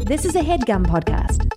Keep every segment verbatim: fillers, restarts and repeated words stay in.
This is a HeadGum podcast.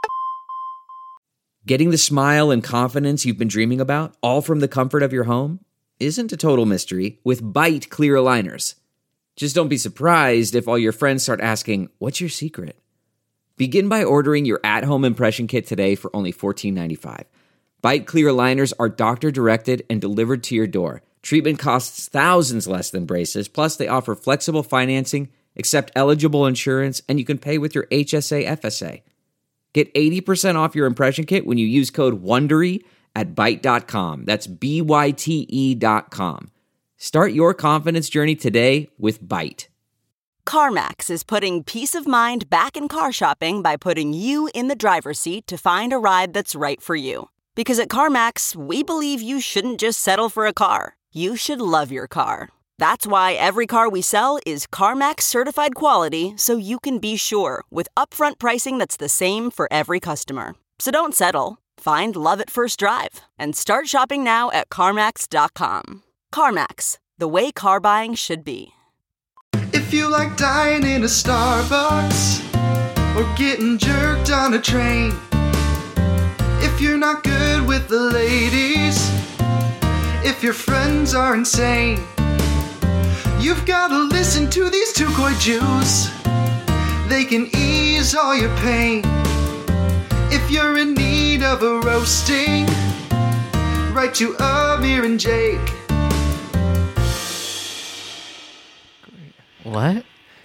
Getting the smile and confidence you've been dreaming about, all from the comfort of your home, isn't a total mystery with Byte clear aligners. Just don't be surprised if all your friends start asking, "What's your secret?" Begin by ordering your at-home impression kit today for only fourteen ninety-five. Byte clear aligners are doctor-directed and delivered to your door. Treatment costs thousands less than braces, plus they offer flexible financing, accept eligible insurance, and you can pay with your H S A F S A. Get eighty percent off your impression kit when you use code WONDERY at byte dot com. That's B Y T E dot com. Start your confidence journey today with Byte. CarMax is putting peace of mind back in car shopping by putting you in the driver's seat to find a ride that's right for you. Because at CarMax, we believe you shouldn't just settle for a car. You should love your car. That's why every car we sell is CarMax certified quality, so you can be sure with upfront pricing that's the same for every customer. So don't settle. Find love at first drive and start shopping now at CarMax dot com. CarMax, the way car buying should be. If you like dying in a Starbucks or getting jerked on a train, if you're not good with the ladies, if your friends are insane, you've got to listen to these two coy Jews. They can ease all your pain. If you're in need of a roasting, write to Amir and Jake. What?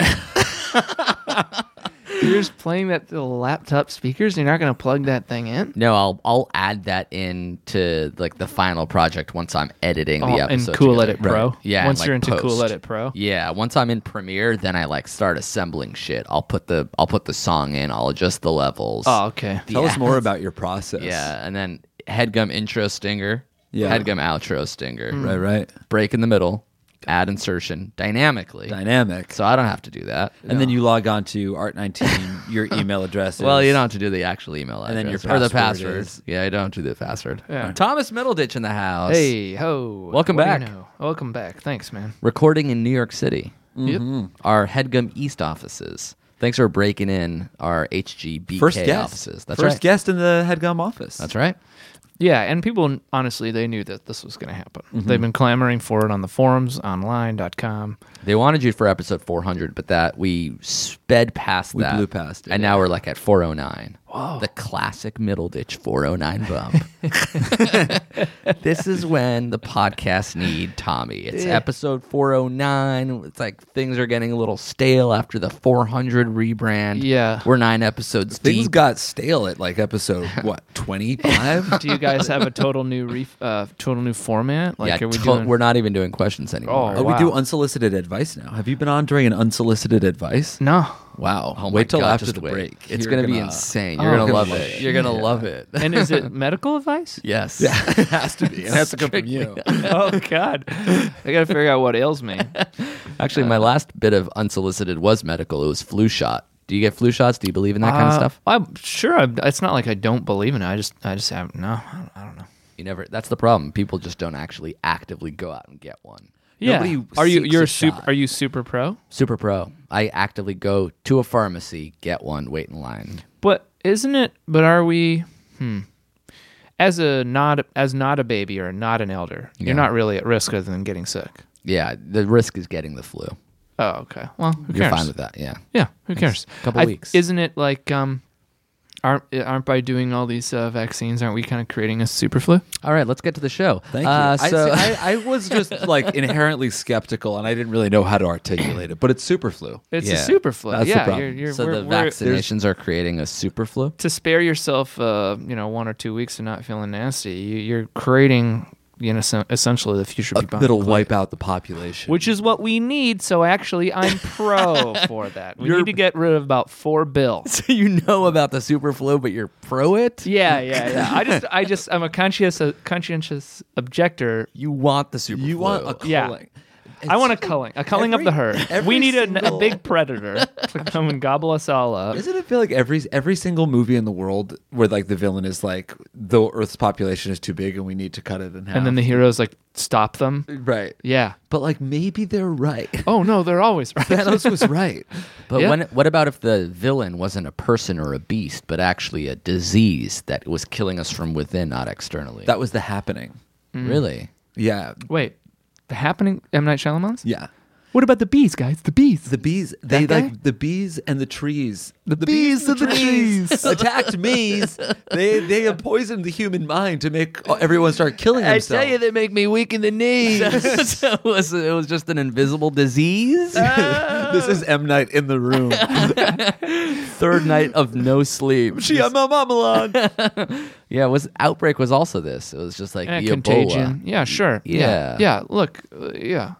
You're just playing that to the laptop speakers? You're not going to plug that thing in? No, I'll I'll add that in to like the final project once I'm editing oh, the episode. In Cool together. Edit Pro? Right. Yeah. Once like you're into post. Cool Edit Pro? Yeah. Once I'm in Premiere, then I like start assembling shit. I'll put the I'll put the song in. I'll adjust the levels. Oh, okay. Tell Yeah. us more about your process. Yeah, and then HeadGum intro stinger. Yeah. HeadGum outro stinger. Right, right. Break in the middle. Add insertion dynamically. Dynamic. So I don't have to do that. And then you log on to Art nineteen, your email address. Well, is- you don't have to do the actual email address. And then your or the password password. is- Yeah, I don't have to do the password. Yeah. Thomas Middleditch in the house. Hey, ho. Welcome What do you back. know? Welcome back. Thanks, man. Recording in New York City. Yep. Our HeadGum East offices. Thanks for breaking in our H G B K First guest. offices. That's First right. guest in the HeadGum office. That's right. Yeah, and people, honestly, they knew that this was going to happen. Mm-hmm. They've been clamoring for it on the forums, online dot com. They wanted you for episode four hundred, but that we sped past We that. blew past it, And yeah. now we're like at four oh nine. Whoa. The classic Middleditch four oh nine bump. This is when the podcasts need Tommy. It's episode four oh nine. It's like things are getting a little stale after the four hundred rebrand. Yeah. We're nine episodes Things deep. got stale at like episode, what, twenty-five? Do you guys have a total new ref- uh, total new format? Like, yeah, are we to- doing? we're not even doing questions anymore. Oh, Oh, we do wow. unsolicited advice now. Have you been on during an unsolicited advice? No. Wow. Oh my wait till God, after just the wait. break. It's You're going to be insane. You're Oh, going to love shit. it. You're going to love it. And is it medical advice? Yes. Yeah, it has to be. It has to come from you. Oh God, I got to figure out what ails me. Actually, my last bit of unsolicited was medical. It was flu shot. Do you get flu shots? Do you believe in that kind of Uh, stuff? I'm sure. I'm, it's not like I don't believe in it. I just, I just have no. I don't, I don't know. You never. That's the problem. People just don't actually actively go out and get one. Yeah. Nobody Are you? seeks You're a super. shot. Are you super pro? Super pro. I actively go to a pharmacy, get one, wait in line. But isn't it? But are we? Hmm. As a not as not a baby or not an elder, Yeah. you're not really at risk other than getting sick. Yeah, the risk is getting the flu. Oh, okay. Well, who You're cares? fine with that. Yeah. Yeah, who cares? a couple I- weeks. Isn't it like um, aren't aren't by doing all these uh, vaccines? Aren't we kind of creating a super flu? All right, let's get to the show. Thank Uh, you. so, I, see, I, I was just like inherently skeptical, and I didn't really know how to articulate it. But it's super flu. It's Yeah, a super flu. that's the yeah, problem. you're, you're, so we're, the we're- vaccinations are creating a super flu. to spare yourself, uh, you know, one or two weeks of not feeling nasty. You, you're creating, you know, sen- essentially the future Uh, people, that'll wipe out the population. which is what we need. So actually, I'm pro for that. We You're- need to get rid of about four bills. So you know about the super flu, but you're pro it? Yeah, yeah, yeah. I just, I just, I'm a conscientious, a conscientious objector. You want the super you flu. want a Yeah. culling. I want a culling, a culling every- of the herd. every We need a, a single- big predator to come and gobble us all up. Doesn't it feel like every every single movie in the world where like the villain is like the Earth's population is too big and we need to cut it in half? And then the heroes like stop them. right. Yeah. But like maybe they're right. Oh no, they're always right. Thanos was right. But Yeah. when, what about if the villain wasn't a person or a beast, but actually a disease that was killing us from within, not externally? That was the happening. Really? Yeah. Wait, the Happening, M. Night Shyamalan's? Yeah. What about the bees, guys? The bees. The bees, they guy? like the bees and the trees. The bees and the trees. attacked bees. They they have poisoned the human mind to make everyone start killing I themselves. tell you, they make me weak in the knees. So it, was, it was just an invisible disease. This is M Night in the room. Third night of no sleep. Shyamalan. Yeah, was Outbreak was also this. It was just like Eh, Ebola. contagion. Yeah, sure. Yeah. Yeah. Yeah. Look, uh, yeah.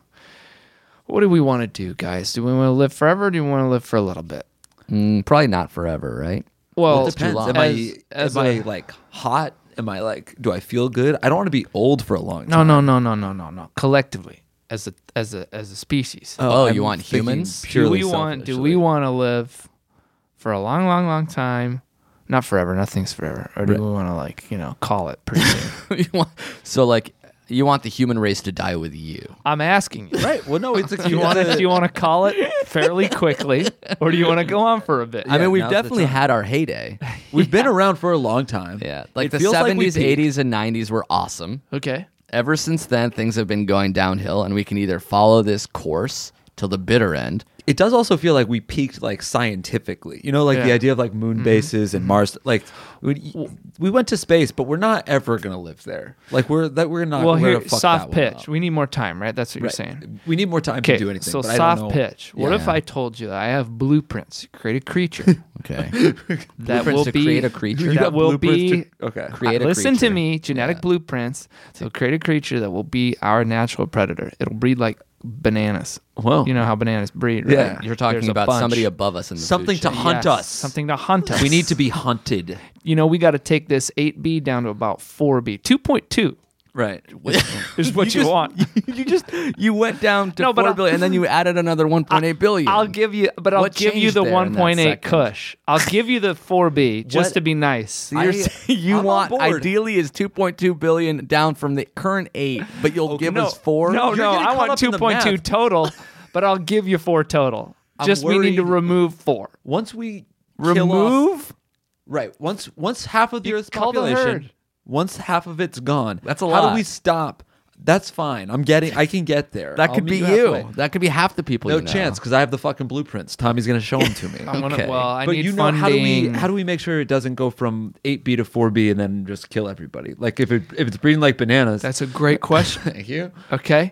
What do we want to do, guys? Do we want to live forever or do we want to live for a little bit? Mm, probably not forever, right? Well, It depends. long. Am As- I as am a- I like hot? Am I like? Do I feel good? I don't want to be old for a long No, time. no, no, no, no, no, no. Collectively, as a as a as a species, Oh, I'm you want thinking humans? do Purely we want do selfishly. we want to live for a long, long, long time? Not forever. Nothing's forever. Or do Right. we want to like you know call it pretty soon? You want- so, like, you want the human race to die with you. I'm asking you. Right. Well, no. It's like Do you want to do you want to call it fairly quickly, or do you want to go on for a bit? I mean, we've now's the definitely time. had our heyday. We've been around for a long time. Yeah. Like It the feels like we seventies, peaked. eighties, and nineties were awesome. Okay. Ever since then, things have been going downhill, and we can either follow this course till the bitter end. It does also feel like we peaked like scientifically. You know, like the Yeah. idea of like moon bases and Mars. Like we, we went to space, but we're not ever gonna live there. Like we're that we're not. Well, we're here, gonna fuck soft that one pitch. up. We need more time, right? That's what you're Right. saying. We need more time Okay, to do anything. so but I soft don't know. pitch. What Yeah. if I told you that I have blueprints? Create a creature Okay. that Blueprints will to be create a creature? You that got will blueprints be. to- okay. Create a Listen to creature. me, genetic Yeah. blueprints. So create a creature that will be our natural predator. It'll breed like bananas. Whoa. You know how bananas breed, right? Yeah. You're talking There's a about bunch. somebody above us in the food Something to chain. hunt Yes, us. Something to hunt us. We need to be hunted. You know, we got to take this eight B down to about four B. two point two Right. is what you, just- want. You just you went down to No, but four I'll- billion, and then you added another one point eight billion. I'll give you, but I'll What give you changed the there in one that point eight second? Kush. I'll give you the four B just What- to be nice. You're I- saying you I'm on want board. ideally is two point two billion down from the current eight, but you'll give no, us four. No, You're no, getting I caught want up in two the point two math. total, but I'll give you four total. I'm Just we need to worried- remove four. Once we kill off- Remove? right. Once once half of the You Earth's call the population, herd. once half of it's gone, That's a How lot. do we stop? That's fine. I'm getting. I can get there. That I'll could meet be halfway. you. That could be half the people. No you know. chance, because I have the fucking blueprints. Tommy's gonna show them to me. I wanna, Okay. well, I but need you know, funding. how do we how do we make sure it doesn't go from eight B to four B and then just kill everybody? Like if it if it's breeding like bananas. That's a great question. thank you. Okay.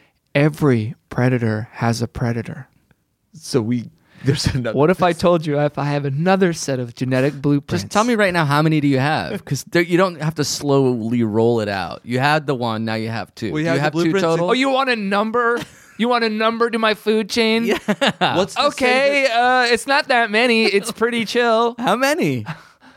Every predator has a predator. So we there's another. What if I told you if I have another set of genetic blueprints? Just tell me right now, how many do you have? Because you don't have to slowly roll it out. You had the one, now you have two. We do have you the have two blueprints total? Oh, you want a number? You want a number to my food chain? Yeah. What's the Okay, safest- uh, it's not that many. It's pretty chill. How many?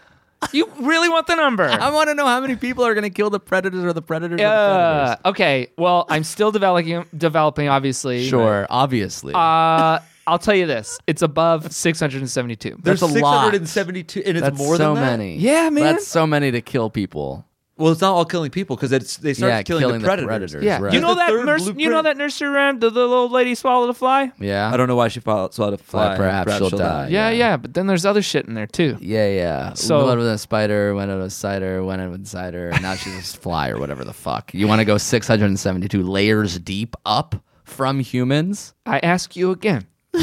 You really want the number? I want to know how many people are going to kill the predators or the predators. or the Uh, predators. okay. Well, I'm still developing. Developing, obviously. Sure, obviously. Uh, I'll tell you this: it's above six hundred seventy-two. There's That's a six lot. hundred seventy-two, and it's That's more so than that? many. Yeah, man. That's so many to kill people. Well, it's not all killing people because it's they start Yeah, killing, killing the the predators. predators. Yeah. right. You know The that third nurse. You know blueprint- that nursery rhyme? The, the little lady swallowed a fly. Yeah. I don't know why she fought, swallowed a fly. Perhaps she'll die. Yeah, Yeah. yeah. But then there's other shit in there too. Yeah, yeah. So- So went with a spider, went with a cider, went with a cider, and now she's a fly or whatever the fuck. You want to go six hundred seventy-two layers deep up from humans? I ask you again.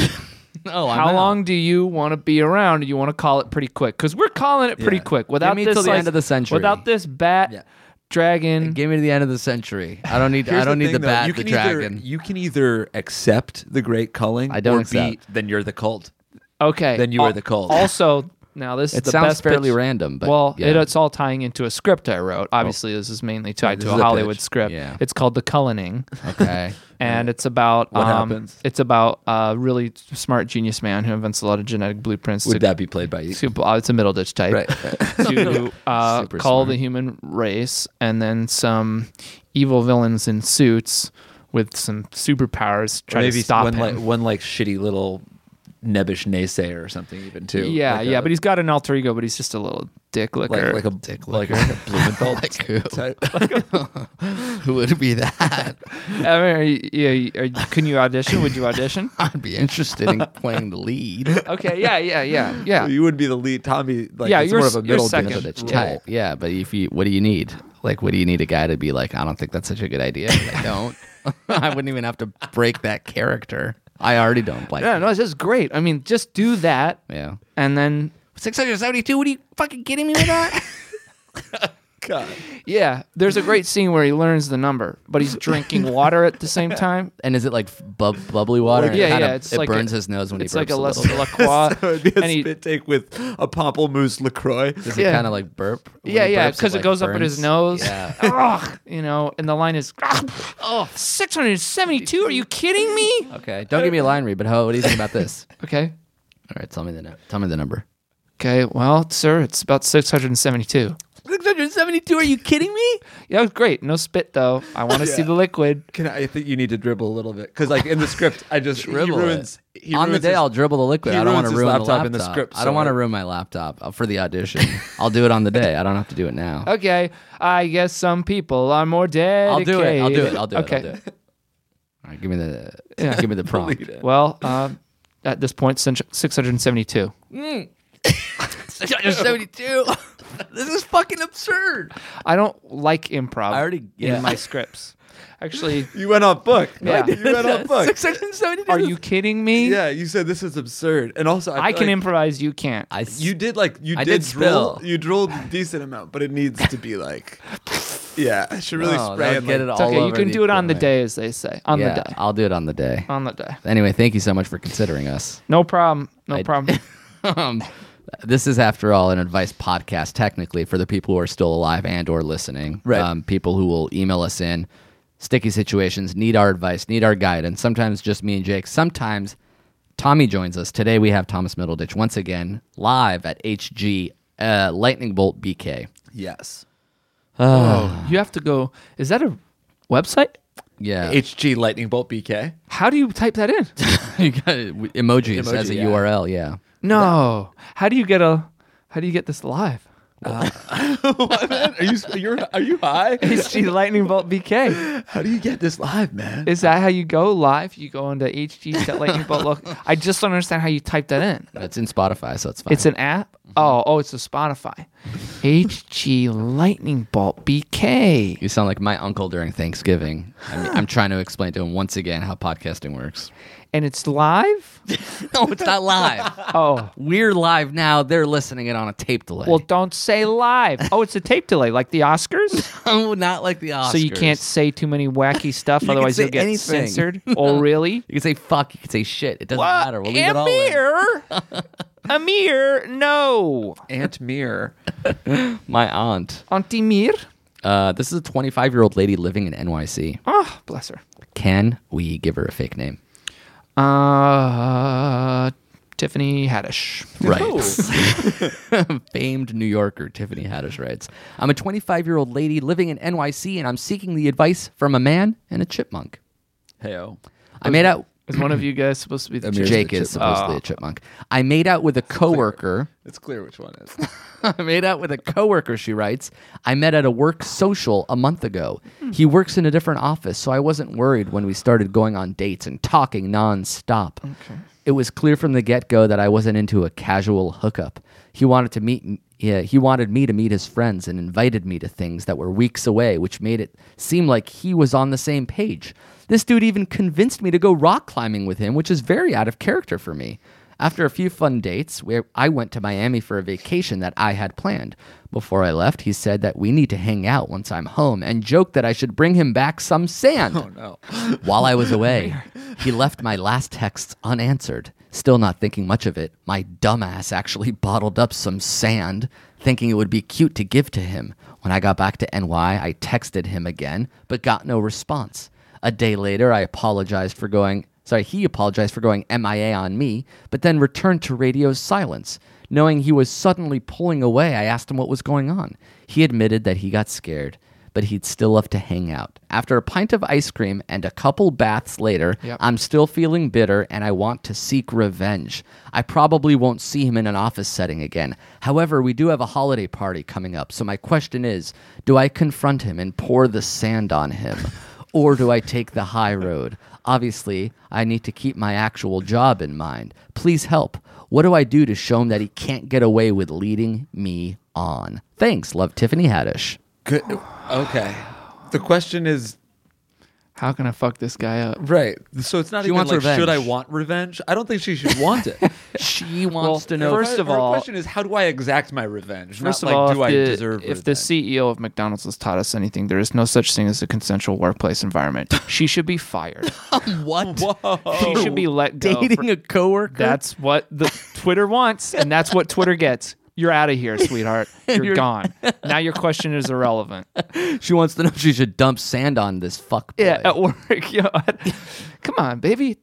Oh, I'm How out. long do you want to be around? Do you want to call it pretty quick? Because we're calling it pretty Yeah. quick. Without me this, till the like- end of the century. Without this bat, Yeah. dragon. Give me to the end of the century. I don't need. Here's I don't need thing, the though. bat, you the can either, dragon. You can either accept the great culling I don't or accept. be then you're the cult. Okay. Then you are Al- the cult. Also, now this is It the sounds best fairly pitch. random, but well, yeah. it, it's all tying into a script I wrote. Obviously, this is mainly tied this to is a a Hollywood pitch. script. Yeah. It's called The Cullining, Okay. and it's about What um, happens? It's about a really smart genius man who invents a lot of genetic blueprints. Would to, that be played by you? to, uh, it's a middle ditch type. Right. To uh, Super call smart. the human race, and then some evil villains in suits with some superpowers try Maybe to stop one him. like one like shitty little nebbish naysayer or something even too. yeah, Like yeah, a- but he's got an alter ego, but he's just a little dick licker. like like a Dick like licker. a Blumenthal Like who? type. Who would be that? I mean, are you, yeah, are you, can you audition? Would you audition? I'd be interested in playing the lead. Okay, yeah, yeah, yeah, yeah. You would be the lead, Tommy. Like, Yeah, it's you're more of a s- you're middle second. dish That's role. tight. Yeah, but if you, what do you need? Like, what do you need a guy to be like? I don't think that's such a good idea. I don't. I wouldn't even have to break that character. I already don't like. Yeah, it. no, it's just great. I mean, just do that, Yeah. and then six hundred seventy-two. What are you fucking kidding me with that? God. yeah, there's a great scene where he learns the number, but he's drinking water at the same time. And is it like bub- bubbly water? Yeah, it kinda, yeah, it's it like burns a- his nose when It's he burps like a a La, little. La Croix, So it'd be a and he, spit take with a pamplemousse LaCroix. Does yeah. it kind of like burp? When yeah, he yeah, burps, because it like, goes up at his burns? nose. Yeah. Ugh, you know, and the line is, oh, six hundred seventy-two. Are you kidding me? Okay, don't give me a line read, but ho, what do you think about this? Okay, All right, tell me the nu- tell me the number. okay. Well, sir, it's about six hundred seventy-two. six hundred seventy-two. Are you kidding me? Yeah, it was great. No spit though. I want to see the liquid. Can I, I think you need to dribble a little bit because, like in the script, I just Dribble he ruins. He On the ruins day, his- I'll dribble the liquid. he I don't want to ruins his ruin the laptop laptop in the script, I don't so want to I- ruin my laptop uh, for the audition. I'll do it on the day. I don't have to do it now. Okay, I guess some people are more I'll dedicated. do it. I'll do it. I'll do it. Okay. I'll do it. All right, give me the Yeah. give me the prompt. Well, um, at this point, six hundred seventy-two. six hundred seventy-two. This is fucking absurd. I don't like improv I already- yeah. in my scripts. Actually, You went off book. Yeah. You went off book. six hundred seventy-two. are you kidding me? Yeah, you said this is absurd, and also I, I feel can like improvise, you can't. I s- You did like you I did, did drool. spill. You drooled a decent amount, but it needs to be like, yeah, I should really No, spray that and would get like, it It's all okay, you over can the do it on the equipment. day, as they say. On yeah, the day. I'll do it on the day. On the day. Anyway, thank you so much for considering us. No problem. No I- problem. um, this is, after all, an advice podcast, technically, for the people who are still alive and or listening. Right. Um, people who will email us in sticky situations, need our advice, need our guidance. Sometimes just me and Jake. Sometimes Tommy joins us. Today we have Thomas Middleditch once again live at H G uh, Lightning Bolt B K. yes, Oh, you have to go. Is that a website? Yeah. H G Lightning Bolt B K. How do you type that in? You got it, emojis Emoji, as a yeah. U R L, yeah. No. How do you get a? How do you get this live? Are you you're, are you high? H G Lightning Bolt B K. How do you get this live, man? Is that how you go live? You go into H G Lightning Bolt. Look, I just don't understand how you type that in. It's in Spotify, so it's fine. It's an app. Oh, oh, it's a Spotify. H G Lightning Bolt B K. You sound like my uncle during Thanksgiving. I'm, I'm trying to explain to him once again how podcasting works. And it's live? No, it's not live. Oh. We're live now. They're listening it on a tape delay. Well, don't say live. Oh, it's a tape delay, like the Oscars? oh, not like the Oscars. So you can't say too many wacky stuff, You can otherwise say you'll get anything. censored. Oh, really? You can say fuck. You can say shit. It doesn't matter. We'll leave it all in. Amir? Amir, no. Aunt Mir. My aunt. Auntie Mir? Uh, this is a twenty-five-year-old lady living in N Y C. Oh, bless her. Can we give her a fake name? Uh, Tiffany Haddish. Right. Famed New Yorker Tiffany Haddish writes, I'm a twenty-five-year-old lady living in N Y C, and I'm seeking the advice from a man and a chipmunk. Heyo. I made out... Is one of you guys supposed to be the Amir's chick? Jake the is chipmunk. supposedly a chipmunk. I made out with a coworker... It's clear which one is. I made out with a coworker, she writes. I met at a work social a month ago. He works in a different office, so I wasn't worried when we started going on dates and talking nonstop. Okay. It was clear from the get-go that I wasn't into a casual hookup. He wanted to meet yeah, he wanted me to meet his friends and invited me to things that were weeks away, which made it seem like he was on the same page. This dude even convinced me to go rock climbing with him, which is very out of character for me. After a few fun dates, where I went to Miami for a vacation that I had planned. Before I left, he said that we need to hang out once I'm home and joked that I should bring him back some sand. Oh no. While I was away, he left my last texts unanswered. Still not thinking much of it, my dumbass actually bottled up some sand, thinking it would be cute to give to him. When I got back to N Y, I texted him again, but got no response. A day later, I apologized for going... Sorry, he apologized for going M I A on me, but then returned to radio's silence. Knowing he was suddenly pulling away, I asked him what was going on. He admitted that he got scared, but he'd still love to hang out. After a pint of ice cream and a couple baths later, Yep. I'm still feeling bitter and I want to seek revenge. I probably won't see him in an office setting again. However, we do have a holiday party coming up, so my question is, do I confront him and pour the sand on him? Or do I take the high road? Obviously, I need to keep my actual job in mind. Please help. What do I do to show him that he can't get away with leading me on? Thanks. Love, Tiffany Haddish. Good. Okay. The question is, How can I fuck this guy up? right. So it's not She even wants like, revenge. should I want revenge? I don't think she should want it. She Well, wants to know. first of Her all- question is, how do I exact my revenge? First not of like, all, do I if, the, deserve if the revenge? C E O of McDonald's has taught us anything, there is no such thing as a consensual workplace environment. She should be fired. What? She should be let go. Dating for- a coworker? That's what the Twitter wants, and that's what Twitter gets. You're out of here, sweetheart. You're, You're- gone. Now your question is irrelevant. She wants to know if she should dump sand on this fuck boy. Yeah, at work. Yo, come on, baby.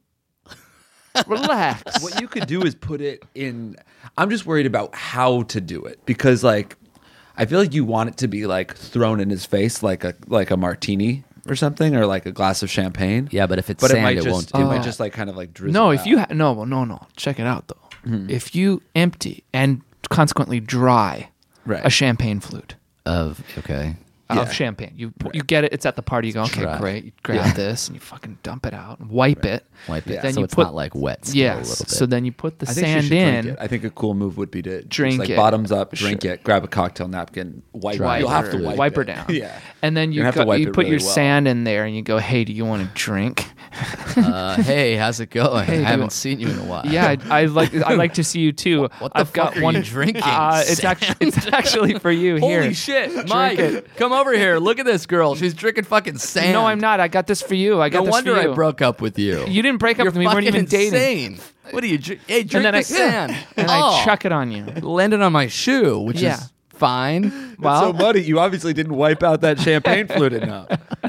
Relax. What you could do is put it in. I'm just worried about how to do it because, like, I feel like you want it to be like thrown in his face, like a like a martini or something, or like a glass of champagne. Yeah, but if it's but sand, it might it just won't it do might that. just like kind of like drizzle. No, if out. you ha- no, well, no, no. Check it out though. If you empty and consequently dry Right. a champagne flute Of, okay. of champagne, you you get it. It's at the party. You go, okay, Dry. great. You grab this and you fucking dump it out, and wipe it. Wipe it. Then so you it's put, not like wet still Yes. a little bit. So then you put the I think she sand should drink in. it. I think a cool move would be to just, Drink like it. bottoms up, drink Sure. it, grab a cocktail napkin, wipe. Dry it. You'll it. have to wipe, wipe her it. down. Yeah, And then You're you gonna have to go, wipe you it put your really well. sand in there, and you go, "Hey, do you want a drink?" uh, hey, how's it going? Hey, I do- haven't seen you in a while. Yeah, I, I like I like to see you too. What the I've fuck got are one you drinking? Uh, it's actually it's actually for you Holy here. shit, Mike, come over here. Look at this girl. She's drinking fucking sand. No, I'm not. I got this for you. I got No this wonder for I you. broke up with you. You didn't break up You're with me. We weren't fucking even dating. insane. What are you drink? Hey, drink And then the I sand. and oh, I chuck it on you. landed on my shoe, which Yeah. is fine. Well, so muddy. You obviously didn't wipe out that champagne flute enough.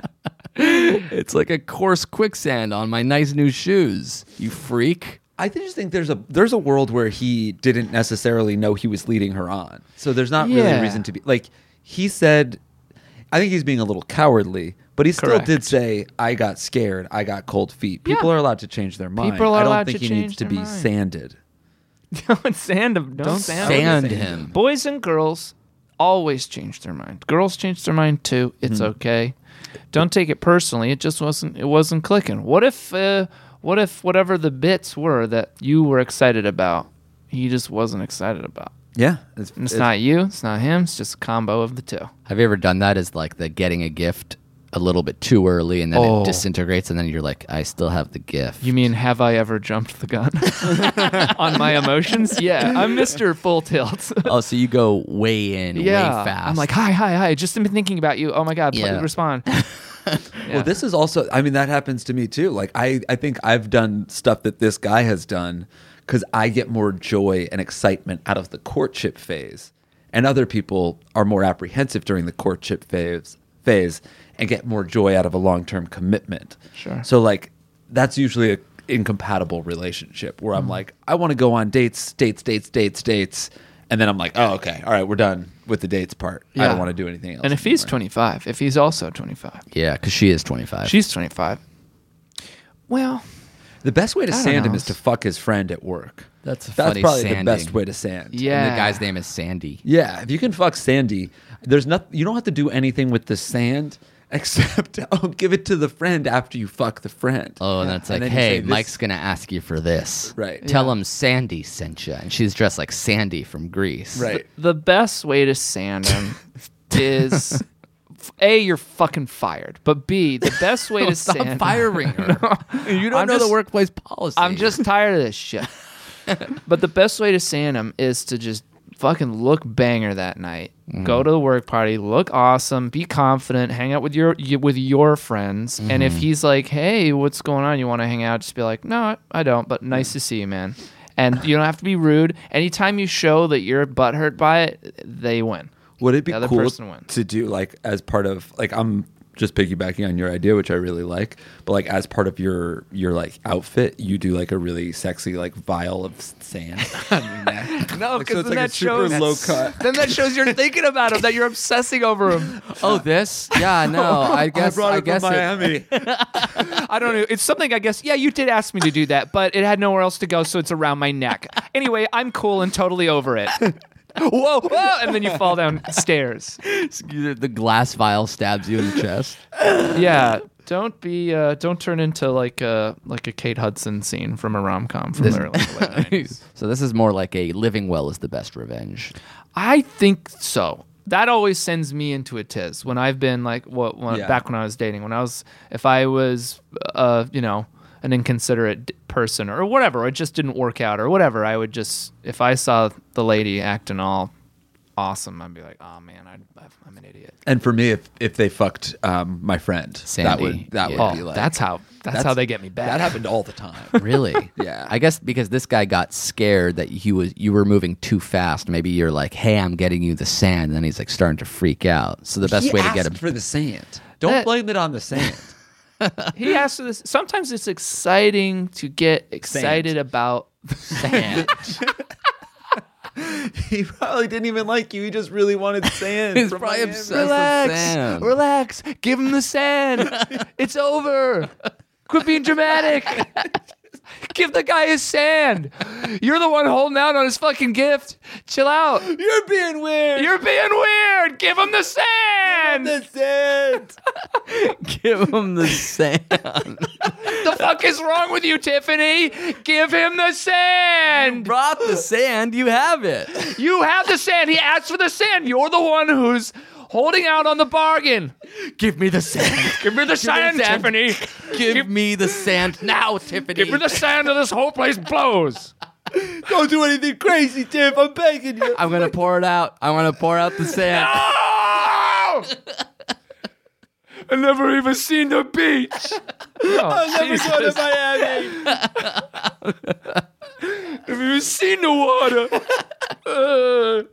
It's like a coarse quicksand on my nice new shoes. You freak. I just think there's a there's a world where he didn't necessarily know he was leading her on. So there's not really Yeah. a reason to be like he said. I think he's being a little cowardly, but he still Correct. did say, "I got scared. I got cold feet." People are allowed to change their mind. People are I don't allowed think to he needs change to their be mind. sanded. don't sand him. Don't, Don't sand, sand him. him. Boys and girls always change their mind. Girls change their mind too. It's Mm-hmm. okay. Don't take it personally. It just wasn't. It wasn't clicking. What if? Uh, what if whatever the bits were that you were excited about, he just wasn't excited about? Yeah, it's, And it's, not you. It's not him. It's just a combo of the two. Have you ever done that as like the getting a gift a little bit too early and then Oh. it disintegrates and then you're like, I still have the gift. You mean have I ever jumped the gun on my emotions? Yeah, I'm Mister Full Tilt. oh, so you go way in, yeah, way fast. I'm like, hi, hi, hi. Just been thinking about you. Oh my God, Yeah. please respond. Well, this is also, I mean, that happens to me too. Like, I, I think I've done stuff that this guy has done because I get more joy and excitement out of the courtship phase. And other people are more apprehensive during the courtship phase, phase and get more joy out of a long term commitment. Sure. So, like, that's usually an incompatible relationship where I'm like, I want to go on dates, dates, dates, dates, dates. And then I'm like, oh, okay. All right, we're done with the dates part. I Yeah. don't want to do anything else. And if he's anymore. twenty-five, if he's also twenty-five, yeah, because she is twenty-five. she's twenty-five. Well, The best way to I don't sand him know. is to fuck his friend at work. That's a That's funny probably sanding. the best way to sand. yeah. And the guy's name is Sandy. Yeah, if you can fuck Sandy, there's not you don't have to do anything with the sand except oh, give it to the friend after you fuck the friend. Oh, and that's And like, then you hey, say this- Mike's going to ask you for this. Right. Tell Yeah. him Sandy sent you. And she's dressed like Sandy from Greece. Right. The best way to sand him is A, you're fucking fired. But B, the best way to Stop sand firing her. You don't I'm know just- the workplace policy. I'm just tired of this shit. But the best way to sand him is to just fucking look banger that night. Mm-hmm. Go to the work party, look awesome, be confident, hang out with your y- with your friends. And Mm-hmm. if he's like, "Hey, what's going on? You want to hang out?" Just be like, "No, I don't, but nice to see you, man." And you don't have to be rude. Anytime you show that you're butthurt by it, they win. Would it be The other cool person wins. to do like as part of like I'm just piggybacking on your idea, which I really like, but like as part of your your like outfit, you do like a really sexy like vial of sand on your neck. No, Like, because so it's then like a that super shows low cut. Then that shows you're thinking about him, that you're obsessing over him. Oh, this? Yeah, no. I guess. I brought I it guess from it- Miami. I don't know. It's something I guess. Yeah, you did ask me to do that, but it had nowhere else to go, so it's around my neck. Anyway, I'm cool and totally over it. Whoa, whoa! And then you fall downstairs. the glass vial stabs you in the chest. Yeah, don't be. Uh, don't turn into like a like a Kate Hudson scene from a rom com from the early late nineties. So this is more like a living well is the best revenge. I think so. That always sends me into a tiz when I've been like, what? When, Yeah. Back when I was dating, when I was, if I was, uh, you know, an inconsiderate d- person or whatever, or it just didn't work out or whatever, I would just, if I saw the lady acting all awesome, I'd be like, oh man, I'd, I'm an idiot. And for me, if if they fucked um, my friend, that Sandy. would that Yeah. would Oh, be like that's how that's, how they get me back. That happened all the time. Really? Yeah. I guess because this guy got scared that he was you were moving too fast. Maybe you're like, "Hey, I'm getting you the sand," and then he's like starting to freak out. So the best He way to get asked him for the sand. Don't That- blame it on the sand. He asked for this. Sometimes it's exciting to get excited Sand. about sand. He probably didn't even like you. He just really wanted sand. He's from probably Miami. obsessed with Relax, sand. relax. Give him the sand. It's over. Quit being dramatic. Give the guy his sand. You're the one holding out on his fucking gift. Chill out. You're being weird. You're being weird. Give him the sand. the sand. Give him the sand. The fuck is wrong with you, Tiffany? Give him the sand. Brought the sand. You have it. You have the sand. He asked for the sand. You're the one who's holding out on the bargain. Give me the sand. Give me the sand, sand. Tiffany. Give me the sand now, Tiffany. Give me the sand or this whole place blows. Don't do anything crazy, Tiff. I'm begging you. I'm gonna pour it out. I want to pour out the sand. Oh! I never even seen the beach. Oh, I've never Jesus. gone to Miami. Never even seen the water.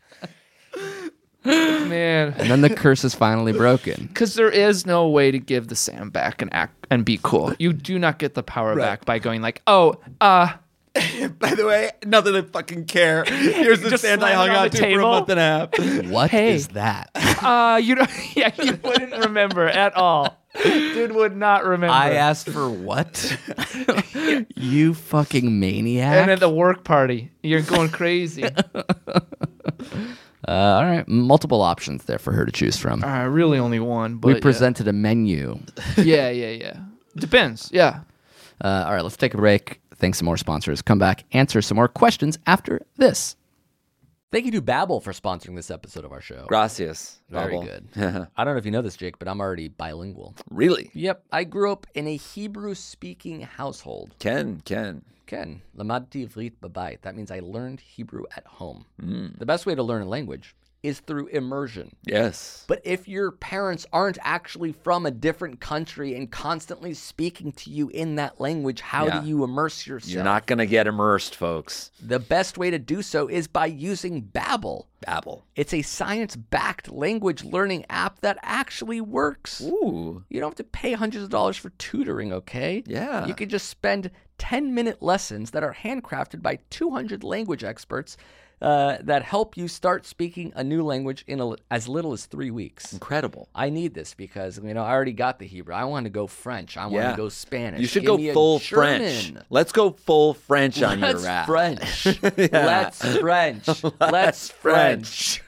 Uh. Man. And then the curse is finally broken. Because there is no way to give the sand back and act and be cool. You do not get the power back by going like, oh, uh, By the way, nothing to fucking care. Here's the Just sand I slam it hung on on the to for a table. month and a half. What is Hey. that? uh, you don't, yeah, you wouldn't remember at all. Dude would not remember. I asked for what? You fucking maniac. And at the work party, you're going crazy. Uh, all right, multiple options there for her to choose from. uh, really only one, but we yeah. presented a menu. Yeah, yeah, yeah. Depends. Yeah. Uh, all right, let's take a break. Thanks some more sponsors. Come back, answer some more questions after this. Thank you to Babbel for sponsoring this episode of our show. Gracias. Very Babbel. good. I don't know if you know this, Jake, but I'm already bilingual. Really? Yep, I grew up in a Hebrew-speaking household. Ken, Ken. Ken, lamadti ivrit b'bayit. That means I learned Hebrew at home. The best way to learn a language is through immersion. Yes. But if your parents aren't actually from a different country and constantly speaking to you in that language, how Yeah. do you immerse yourself? You're not going to get immersed, folks. The best way to do so is by using Babbel. Babbel. It's a science-backed language learning app that actually works. Ooh. You don't have to pay hundreds of dollars for tutoring, okay? Yeah. You could just spend ten-minute lessons that are handcrafted by two hundred language experts uh, that help you start speaking a new language in a, as little as three weeks. Incredible. I need this because, you know, I already got the Hebrew. I want to go French. I want Yeah. to go Spanish. You should Give go me a full German. French. Let's go full French on Let's your app. French. Let's French. Let's French.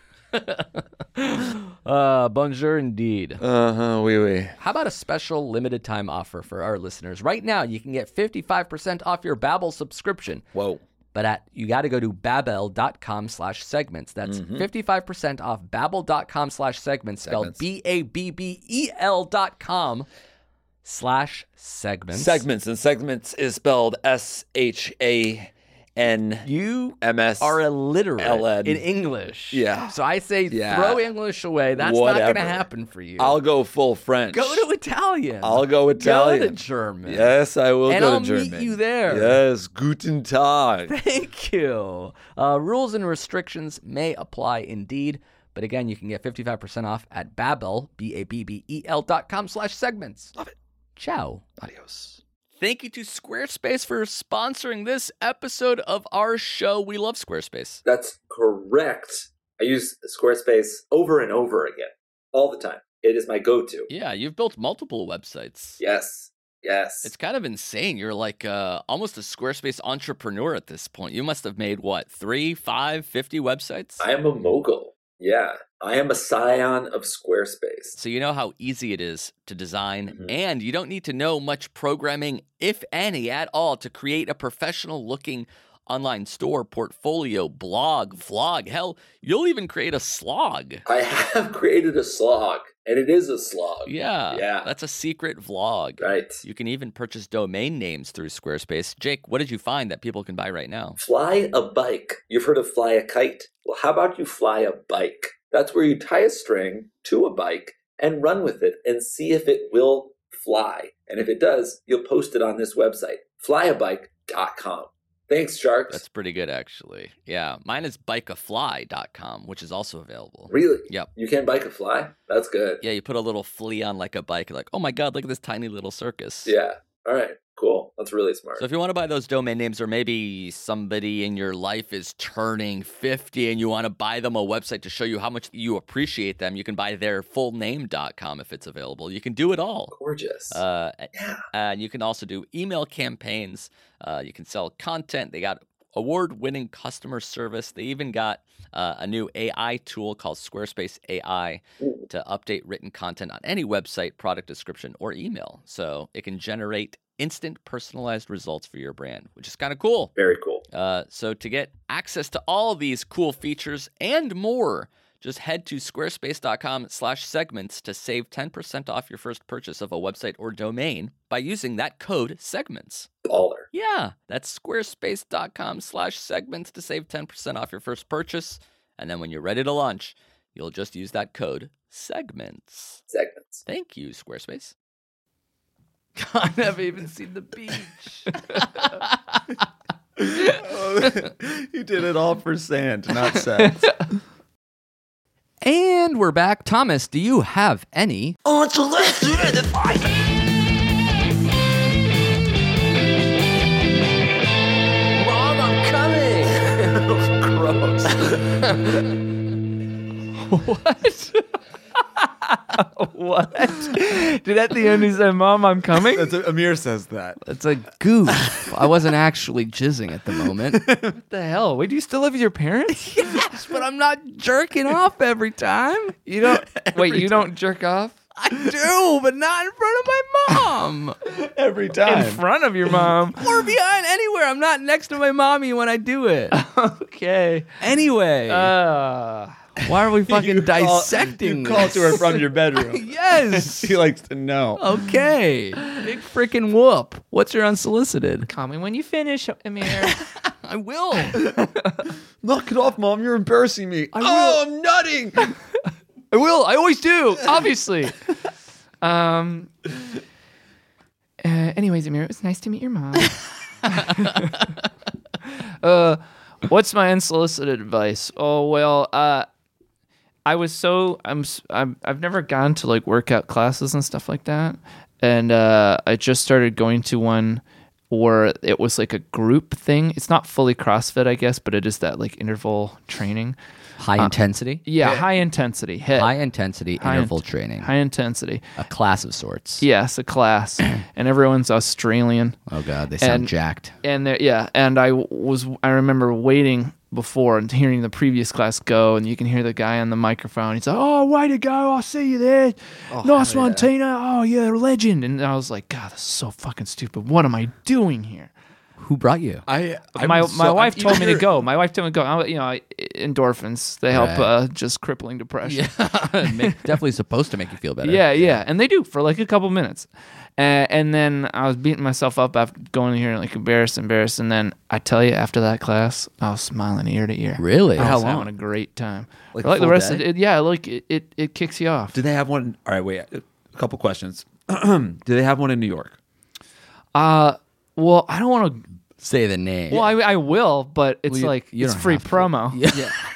uh, bonjour indeed. Uh-huh, oui, oui. How about a special limited time offer for our listeners? Right now, you can get fifty-five percent off your Babbel subscription. Whoa. But at you got to go to babbel.com slash segments. That's fifty-five percent off babbel.com slash segments, spelled Segments. B A B B E L dot com slash segments. Segments, and segments is spelled S H A N You M S. are illiterate L N. in English. Yeah. So I say Yeah. throw English away. That's not Whatever. going to happen for you. I'll go full French. go to Italian. I'll go Italian. Go to German. Yes, I will And go I'll to German. meet you there. Yes, guten Tag. Thank you. Uh, rules and restrictions may apply indeed. But again, you can get fifty-five percent off at Babbel, B A B B E L dot com slash segments. Love it. Ciao. Adios. Thank you to Squarespace for sponsoring this episode of our show. We love Squarespace. That's correct. I use Squarespace over and over again, all the time. It is my go-to. Yeah, you've built multiple websites. Yes. Yes. It's kind of insane. You're like uh, almost a Squarespace entrepreneur at this point. You must have made, what, three, five, fifty websites? I am a mogul. Yeah. I am a scion of Squarespace. So you know how easy it is to design, Mm-hmm. and you don't need to know much programming, if any, at all, to create a professional-looking online store, portfolio, blog, vlog. Hell, you'll even create a slog. I have created a slog, and it is a slog. Yeah, Yeah. That's a secret vlog. Right. You can even purchase domain names through Squarespace. Jake, what did you find that people can buy right now? Fly a bike. You've heard of fly a kite? Well, how about you fly a bike? That's where you tie a string to a bike and run with it and see if it will fly. And if it does, you'll post it on this website, fly a bike dot com. Thanks, Sharks. That's pretty good, actually. Yeah, mine is bike a fly dot com, which is also available. Really? Yep. You can bike a fly? That's good. Yeah, you put a little flea on like a bike. You're like, oh my God, look at this tiny little circus. Yeah. All right. Cool. That's really smart. So if you want to buy those domain names, or maybe somebody in your life is turning fifty and you want to buy them a website to show you how much you appreciate them, you can buy their full name dot com if it's available. You can do it all. Gorgeous. Uh, yeah. And you can also do email campaigns. Uh, you can sell content. They got award-winning customer service. They even got uh, a new A I tool called Squarespace A I Ooh. to update written content on any website, product description, or email. So it can generate instant personalized results for your brand, which is kind of cool. Very cool. Uh, so to get access to all these cool features and more, just head to squarespace.com slash segments to save ten percent off your first purchase of a website or domain by using that code segments. Baller. Yeah, that's squarespace.com slash segments to save ten percent off your first purchase. And then when you're ready to launch, you'll just use that code segments. Segments. Thank you, Squarespace. I never even seen the beach. You did it all for sand, not sex. And we're back. Thomas, do you have any? Oh, so let's do it. Mom, I'm coming. Gross. What? What? Did at the end he say, "Mom, I'm coming"? That's a, Amir says that. It's a goof. I wasn't actually jizzing at the moment. What the hell? Wait, do you still live with your parents? Yes, but I'm not jerking off every time. You don't. Wait, you don't jerk off I do, but not in front of my mom. Every in time. front of your mom? Or behind anywhere. I'm not next to my mommy when I do it. Okay. Anyway, Uh, why are we fucking You call- dissecting You call this? to her from your bedroom. Yes. He likes to know. Okay. Big freaking whoop. What's your unsolicited? call me when you finish, Amir. I will. Knock it off, Mom. You're embarrassing me. oh, I'm nutting. I will. I always do. Obviously. Um. Uh, anyways, Amir, it was nice to meet your mom. uh, what's my unsolicited advice? Oh well, uh, I was so I'm, s- I'm I've never gone to like workout classes and stuff like that, and uh, I just started going to one where it was like a group thing. It's not fully CrossFit, I guess, but it is that like interval training. High intensity? Yeah, high intensity. Hit. High intensity High interval int- training. High intensity. A class of sorts. Yes, a class, and everyone's Australian. Oh God, they sound And- jacked. And there, yeah, and I was I remember waiting before and hearing the previous class go, and you can hear the guy on the microphone. He's like, "Oh, way to go! I'll see you there. Nice one, Tina. Oh, you're a legend." And I was like, "God, this is so fucking stupid. What am I doing here?" Who brought you? I, my I'm my so- wife I'm told me to eager- go. My wife told me to go. I, you know, I, endorphins they help Right. uh, just crippling depression. Make, definitely supposed to make you feel better. Yeah, yeah, and they do for like a couple minutes, uh, and then I was beating myself up after going in here like embarrassed, embarrassed, and then I tell you, after that class, I was smiling ear to ear. Really? I How was long? having a great time. Like For, like the full rest day? of it, yeah, like it, it, it kicks you off. Do they have one? All right, wait. A couple questions. Do they have one in New York? Uh, well, I don't want to. Say the name. Well, I, I will, but it's Well, you- like you it's don't free have to. promo. Yeah.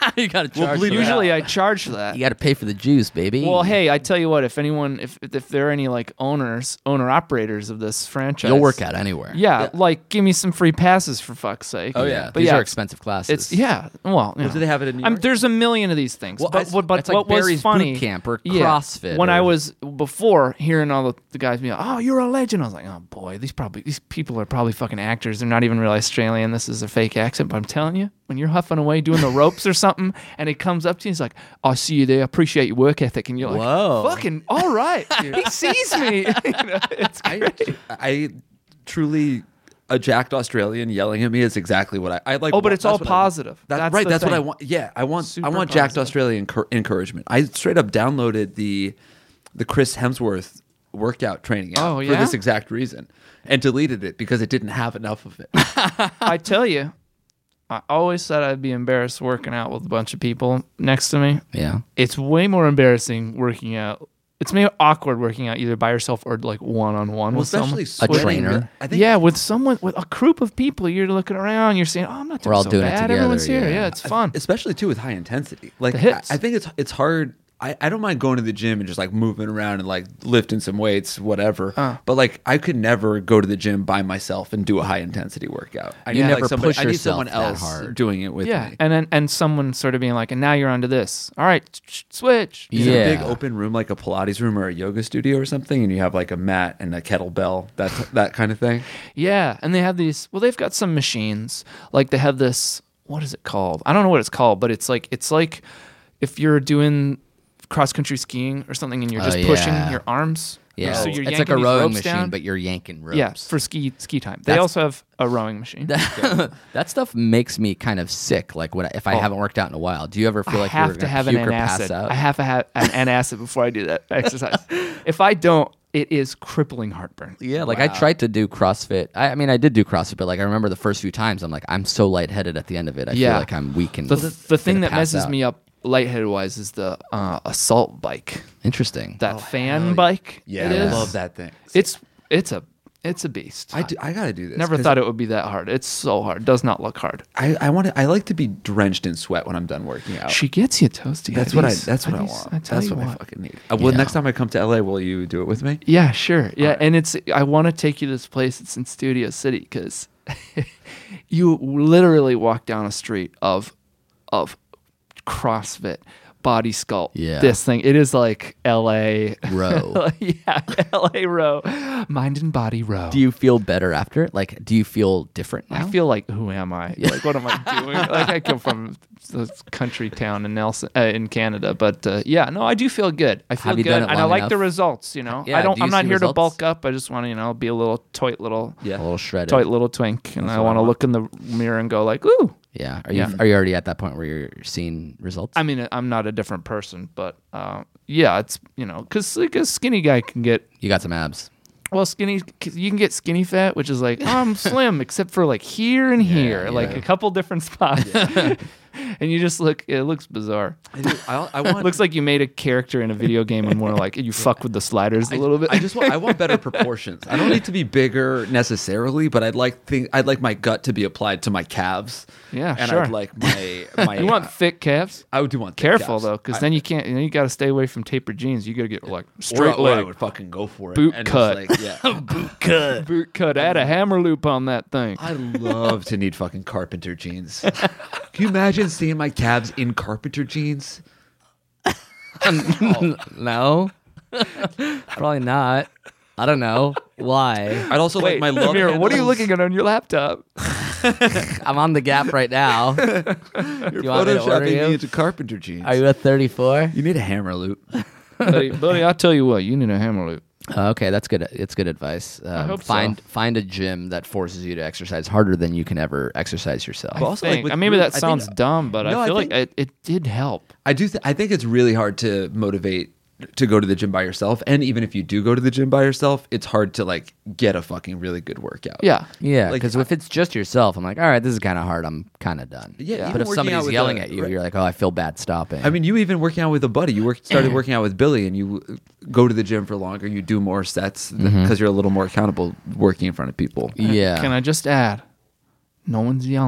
you got to charge. bleed for it that. Usually I charge for that. you got to pay for the juice, baby. Well, hey, I tell you what, if anyone, if if there are any like owners, owner operators of this franchise, you'll work out anywhere. Yeah, like give me some free passes for fuck's sake. Oh, yeah. but These yeah, are it's- expensive classes. It's yeah. Well, you know. do they have it in New I'm- York? there's a million of these things. Well, but it's- what, but it's like what was Barry's funny? Boot Camp or yeah, CrossFit When or- I was before hearing all the, the guys be like, "Oh, you're a legend," I was like, "Oh boy, these probably these people are probably fucking actors. They're not even real Australian. This is a fake accent." But I'm telling you, when you're huffing away doing the ropes or something, and it comes up to you, he's like, "I see you there. Appreciate your work ethic," and you're like, Whoa. "Fucking all right." He sees me. You know, it's I, great. I truly a jacked Australian yelling at me is exactly what I, I like. Oh, but wa- it's that's all what I want. positive. That, That's right. the That's what I thing. want. Yeah, I want. Super I want jacked positive. Australian cur- encouragement. I straight up downloaded the the Chris Hemsworth workout training app Oh, for yeah? this exact reason and deleted it because it didn't have enough of it. I tell you, I always said I'd be embarrassed working out with a bunch of people next to me. Yeah. It's way more embarrassing working out. It's maybe awkward working out either by yourself or like one on one Well, with someone. especially A sweating. trainer. I think Yeah, with someone, with a group of people, you're looking around, you're saying, "Oh, I'm not doing We're all so doing it bad. together, Everyone's here. yeah. Yeah, it's fun." especially too with high intensity. Like The hits. I, I think it's it's hard. I, I don't mind going to the gym and just like moving around and like lifting some weights, whatever. Uh. But like I could never go to the gym by myself and do a high intensity workout. I You need never like somebody, push I need yourself someone that else hard. doing it with Yeah, me. and then and someone sort of being like, "And now you're onto this. All right, sh- switch." Is it Yeah. a big open room like a Pilates room or a yoga studio or something, and you have like a mat and a kettlebell, that that kind of thing. Yeah, and they have these. Well, they've got some machines. Like they have this. What is it called? I don't know what it's called, but it's like it's like if you're doing cross country skiing or something, and you're Oh, just pushing yeah. your arms. Yeah. So you're it's yanking like a these rowing ropes machine, down. but you're yanking ropes. Yeah, for ski ski time. They That's- also have a rowing machine. That stuff makes me kind of sick. Like when I, if I Oh. haven't worked out in a while, do you ever feel I like have you're to gonna have an puke or pass antacid. out? I have to have an antacid before I do that exercise. If I don't, it is crippling heartburn. Yeah, like I tried to do CrossFit. I, I mean, I did do CrossFit, but like I remember the first few times, I'm like, I'm so lightheaded at the end of it. I Yeah. feel like I'm weak and The the thing gonna that pass messes out. me up lightheaded wise is the uh, assault bike. Interesting. That fan bike. Yeah, it I is. love that thing. It's it's a it's a beast. I, do, I gotta do this. Never 'cause thought it would be that hard. It's so hard. Does not look hard. I, I want to. I like to be drenched in sweat when I'm done working out. She gets you toasty. That's what I. These- That's what I these- want. I tell that's you what, I what. fucking need. Uh, well, Yeah. next time I come to L A, will you do it with me? Yeah, sure. Yeah, and it's I want to take you to this place. It's in Studio City because you literally walk down a street of of CrossFit, body sculpt. Yeah. This thing. It is like L A Row. yeah, L A row, mind and body row. Do you feel better after it? Like, do you feel different now? I feel like, who am I? Like, what am I doing? Like, I come from this country town in Nelson, uh, in Canada, but uh, yeah, no, I do feel good. I feel Have you good, done it and I long like the enough? results. You know, Yeah, I don't. do you I'm not see here to results? bulk up. I just want to, you know, be a little toit little, Yeah. a little shredded. toit little twink, and I what I want to want. look in the mirror and go like, ooh. Yeah. Are you Yeah. are you already at that point where you're seeing results? I mean, I'm not a different person, but uh, yeah, it's you know, because like a skinny guy can get. you got some abs. Well, skinny, 'cause you can get skinny fat, which is like, oh, I'm slim, except for like here and here, like a couple different spots. And you just look, it looks bizarre. I, do, I, I want. It looks like you made a character in a video game and more like you fuck with the sliders a little bit. I just want. I want better proportions. I don't need to be bigger necessarily, but I'd like think. I'd like my gut to be applied to my calves. Yeah, and sure. I'd like my my. You want thick calves? I would do want thick Careful calves. though, because I- then you can't. You, know, you got to stay away from tapered jeans. You got to get like or, straight or I leg, would fucking go for it. Boot and just, cut. like, yeah. boot cut. Add a hammer loop on that thing. I love to need fucking carpenter jeans. Can you imagine seeing my calves in carpenter jeans? No. Probably not. I don't know. Why? I'd also Wait, like my love Amir, what are you handles- looking at on your laptop? I'm on the Gap right now. Do You're you want me to order photoshopping me you? into carpenter jeans. Are you a thirty-four? You need a hammer loop. buddy, buddy, I'll tell you what. You need a hammer loop. Oh, okay, that's good. It's good advice. Um, hope so. find find a gym that forces you to exercise harder than you can ever exercise yourself. Well, also, I like, think. with Uh, maybe group- that I think- sounds dumb, but No, I I feel think- like it, it did help. I do. Th- I think it's really hard to motivate to go to the gym by yourself, and even if you do go to the gym by yourself, it's hard to like get a fucking really good workout. Yeah. Yeah, Like, because if it's just yourself, I'm like, all right, this is kind of hard. I'm kind of done. Yeah, But even if working out somebody's with yelling a- at you, right. you're like, oh, I feel bad stopping. I mean, you even working out with a buddy. You work, started working out with Billy, and you go to the gym for longer. You do more sets because Mm-hmm. you're a little more accountable working in front of people. yeah. Can I just add? No one's yelling.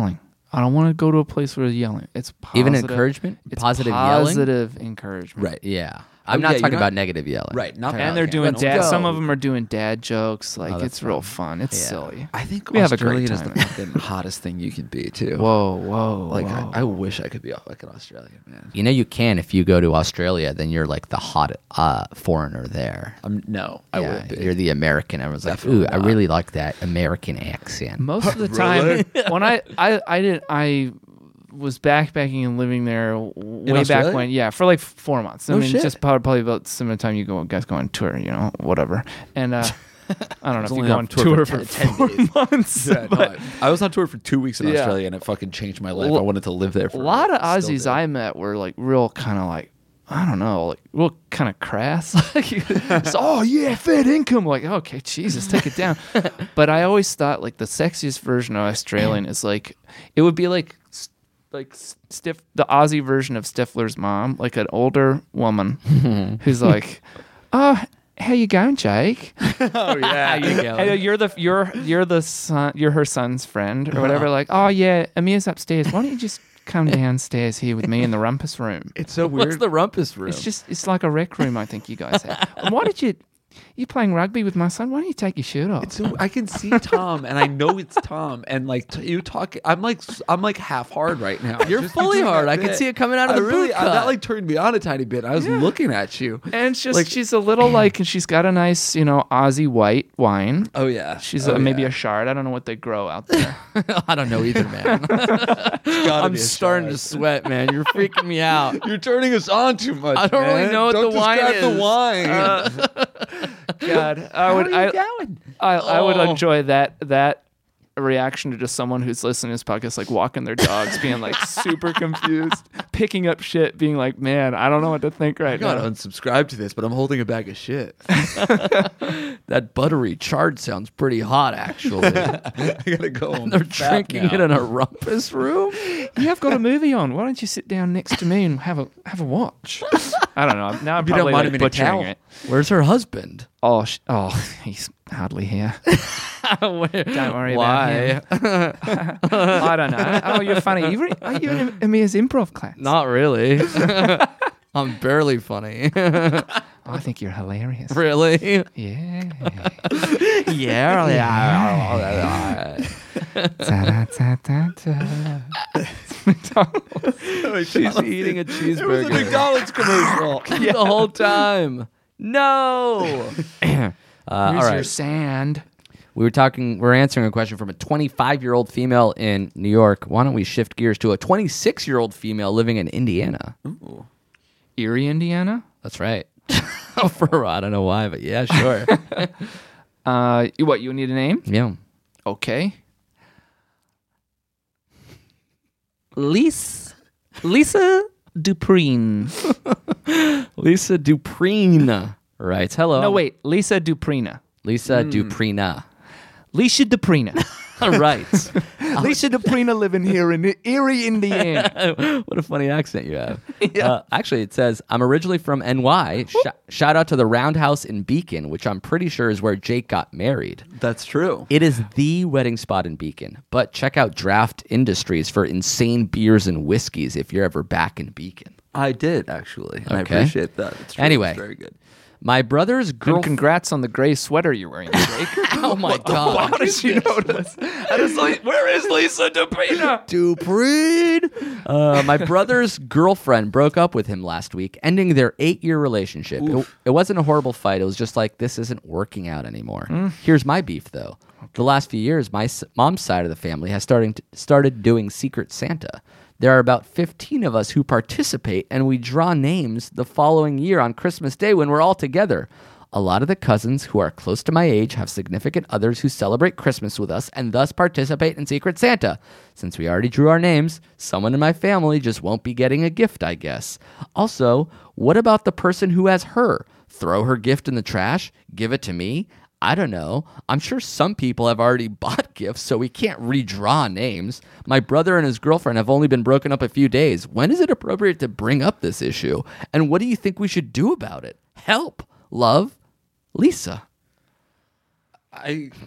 I don't want to go to a place where they're yelling. It's positive. Even encouragement? It's Positive yelling? positive encouragement. Right. Yeah. I'm Oh, not yeah, you're talking not- about negative yelling. Right. Not And they're okay. doing Let's dad. go. Some of them are doing dad jokes. Like Oh, that's it's real fun. It's Yeah. silly. I think We have a Australian great is the time. fucking hottest thing you can be too. Whoa, whoa, Like whoa. I, I wish I could be like an Australian man. You know you can if you go to Australia, then you're like the hot uh, foreigner there. I'm no, I Yeah, would be. You're the American. Everyone's like, Definitely ooh, I not. really like that American accent. Most of the time, when I, I, I did, I was backpacking and living there way back Australia? when, yeah, for like four months. I No mean, shit. just probably, probably about similar time you go, guys go on tour, you know, whatever. And uh, I don't know if you only go on on tour tour for for, ten- four ten days. months. Yeah, no, but I, I was on tour for two weeks in Yeah. Australia, and it fucking changed my life. Well, I wanted to live there. For a lot of still Aussies do. I met were like real kind of like, I don't know, like real kind of crass. Like, it's, oh yeah, fair income. Like, okay, Jesus, take it down. But I always thought like the sexiest version of Australian is like, it would be like, s- like stiff, the Aussie version of Stifler's mom, like an older woman who's like, oh, how you going, Jake? Oh yeah, you go. Hey, you're the you're you're the son, you're her son's friend or whatever. Like, oh yeah, Amir's upstairs. Why don't you just come downstairs here with me in the rumpus room? It's so weird. What's the rumpus room? It's just it's like a rec room. I think you guys have. And why did you? You're playing rugby with my son. Why don't you take your shirt off? It's so I can see Tom, and I know it's Tom, and like t- you talk, I'm like I'm like half hard right now. You're Just fully doing hard. that I can bit. see it coming out of I the really, boot I- cut. that like turned me on a tiny bit. I was looking at you. and it's just like- she's a little like, and she's got a nice, you know, Aussie white wine. Oh yeah, She's oh, a, maybe yeah. a shard. I don't know what they grow out there. I don't know either, man. Gotta I'm be a starting to shard. sweat, man. You're freaking me out. You're turning us on too much. I don't really man. know what Don't the wine describe is. the wine. God, I would I, going? I, I would Oh. enjoy that that reaction to just someone who's listening to this podcast, like walking their dogs, being like super confused, picking up shit, being like, man, I don't know what to think I right gotta now. unsubscribe to this, but I'm holding a bag of shit. That buttery chard sounds pretty hot, actually. I gotta go. home They're fat drinking now. it in a rumpus room. Yeah, I've got a movie on. Why don't you sit down next to me and have a have a watch? I don't know. Now I'm You don't probably mind like him in a butchering towel? it. Where's her husband? Oh, sh- oh, he's hardly here. Don't Don't worry Why? about him. I don't know. Oh, you're funny. You re- are you in Amir's improv class? Not really. I'm barely funny. Oh, I think you're hilarious. Really? Yeah. Yeah. Yeah. She's eating a It was a cheeseburger McDonald's commercial. the whole time. No. uh, all Here's your right. sand. We were talking, we we're answering a question from a twenty-five-year-old female in New York. Why don't we shift gears to a twenty-six-year-old female living in Indiana? Erie, Indiana. That's right. For I don't know why, but yeah, sure. Uh, you- what? You need a name? yeah. Okay. Lisa, Lisa Dupreen. Lisa Dupreen writes, hello. No, wait. Lisa Duprina. Lisa Duprina. Lisa Duprina. Right. Lisa Duprina living here in Erie, Indiana. What a funny accent you have. Uh, actually, it says, I'm originally from N Y. Sh- shout out to the Roundhouse in Beacon, which I'm pretty sure is where Jake got married. That's true. It is the wedding spot in Beacon, but check out Draft Industries for insane beers and whiskeys if you're ever back in Beacon. I did actually, and I Okay. appreciate that. It's true. Anyway. It's very good. My brother's And girlfriend. congrats on the gray sweater you're wearing, Jake. Oh my God. How did you notice? I was like, where is Lisa Duprina? Dupreen. Uh, my brother's girlfriend broke up with him last week, ending their eight-year relationship. It, it wasn't a horrible fight. It was just like, this isn't working out anymore. Here's my beef, though. The last few years, my s- mom's side of the family has starting to, started doing Secret Santa. There are about fifteen of us who participate, and we draw names the following year on Christmas Day when we're all together. A lot of the cousins who are close to my age have significant others who celebrate Christmas with us and thus participate in Secret Santa. Since we already drew our names, someone in my family just won't be getting a gift, I guess. Also, what about the person who has her? Throw her gift in the trash? Give it to me? I don't know. I'm sure some people have already bought gifts, so we can't redraw names. My brother and his girlfriend have only been broken up a few days. When is it appropriate to bring up this issue? And what do you think we should do about it? Help. Love, Lisa. I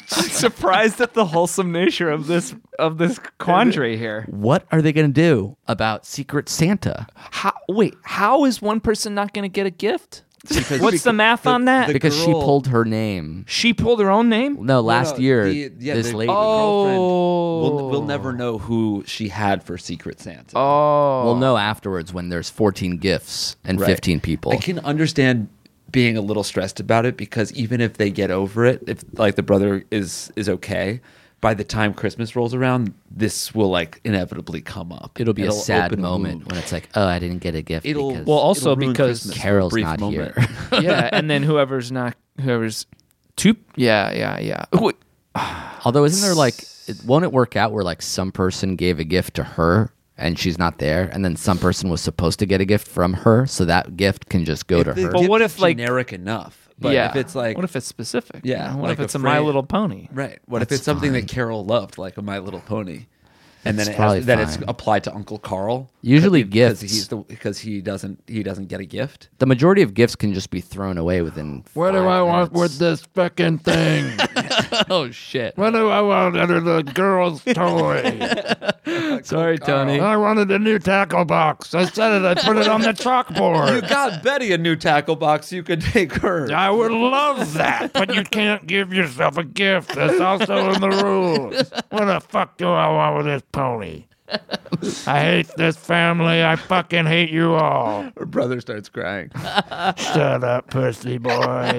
I'm surprised at the wholesome nature of this of this quandary here. What are they going to do about Secret Santa? How, wait, how is one person not going to get a gift? Because- What's the math the- on that? the Because she girl- pulled her name. She pulled her own name? No, last no, year, the- yeah, this the- lady. the girlfriend, Oh. We'll, we'll never know who she had for Secret Santa. Oh. We'll know afterwards when there's fourteen gifts and Right. fifteen people. I can understand being a little stressed about it because even if they get over it, if like the brother is is okay, by the time Christmas rolls around, this will like inevitably come up. It'll be a sad open moment wound. when it's like, oh, I didn't get a gift It'll because Well, also it'll ruin because Christmas for a Carol's brief not moment. here. Yeah, and then whoever's not whoever's two yeah, yeah, yeah. Wait, Although, isn't there like, it, won't it work out where like some person gave a gift to her and she's not there, and then some person was supposed to get a gift from her, so that gift can just go If to the her? But gift what is if, like- generic enough? But yeah. if it's like what if it's specific? Yeah, You know, what like if it's a a My phrase- Little Pony? right? What if That's it's something fine. that Carol loved, like a My Little Pony, and It's then it probably has, then it's fine. applied to Uncle Carl? Usually because gifts- he's the because he doesn't he doesn't get a gift. The majority of gifts can just be thrown away within. What do five I want minutes. with this fucking thing? Oh shit! What do I want under the girl's toy? Sorry, Tony. I wanted a new tackle box. I said it. I put it on the You chalkboard. got Betty a new tackle box. You could take her. I would love that, but you can't give yourself a gift. That's also in the rules. What the fuck do I want with this pony? I hate this family. I fucking hate you all. Her brother starts crying. Shut up, pussy boy.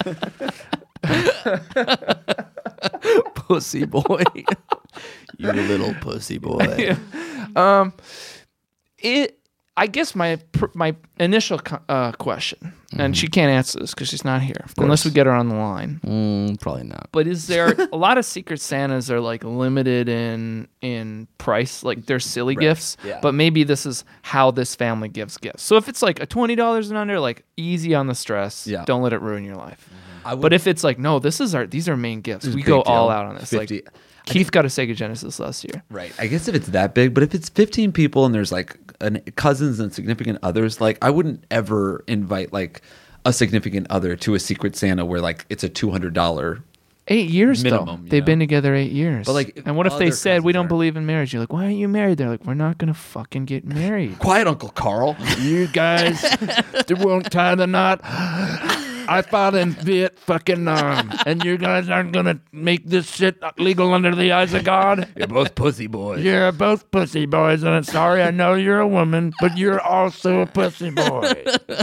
Pussy boy. You little pussy boy. Um, it. I guess my pr- my initial co- uh, question, and she can't answer this because she's not here, unless we get her on the line. Mm, probably not. But is there a lot of Secret Santas are like limited in in price, like they're silly gifts. yeah. But maybe this is how this family gives gifts. So if it's like a twenty dollars and under, like easy on the stress. Yeah. Don't let it ruin your life. I would- But if it's like no, this is our these are main gifts. is We a go big all deal. out on this. fifty Like Keith got a Sega Genesis last year. Right. I guess if it's that big, but if it's fifteen people and there's like an, cousins and significant others, like I wouldn't ever invite like a significant other to a Secret Santa where like it's a two hundred dollars. Eight years Minimum, though. you They've know? been together eight years. But, like, and what if they other said we cousins don't are- believe in marriage? You're like, why aren't you married? They're like, we're not gonna fucking get married. Quiet, Uncle Carl. You guys won't tie the knot. I fought in Vietnam, and you guys aren't gonna make this shit legal under the eyes of God. You're both pussy boys. You're both pussy boys, and I'm sorry, I know you're a woman, but you're also a pussy boy.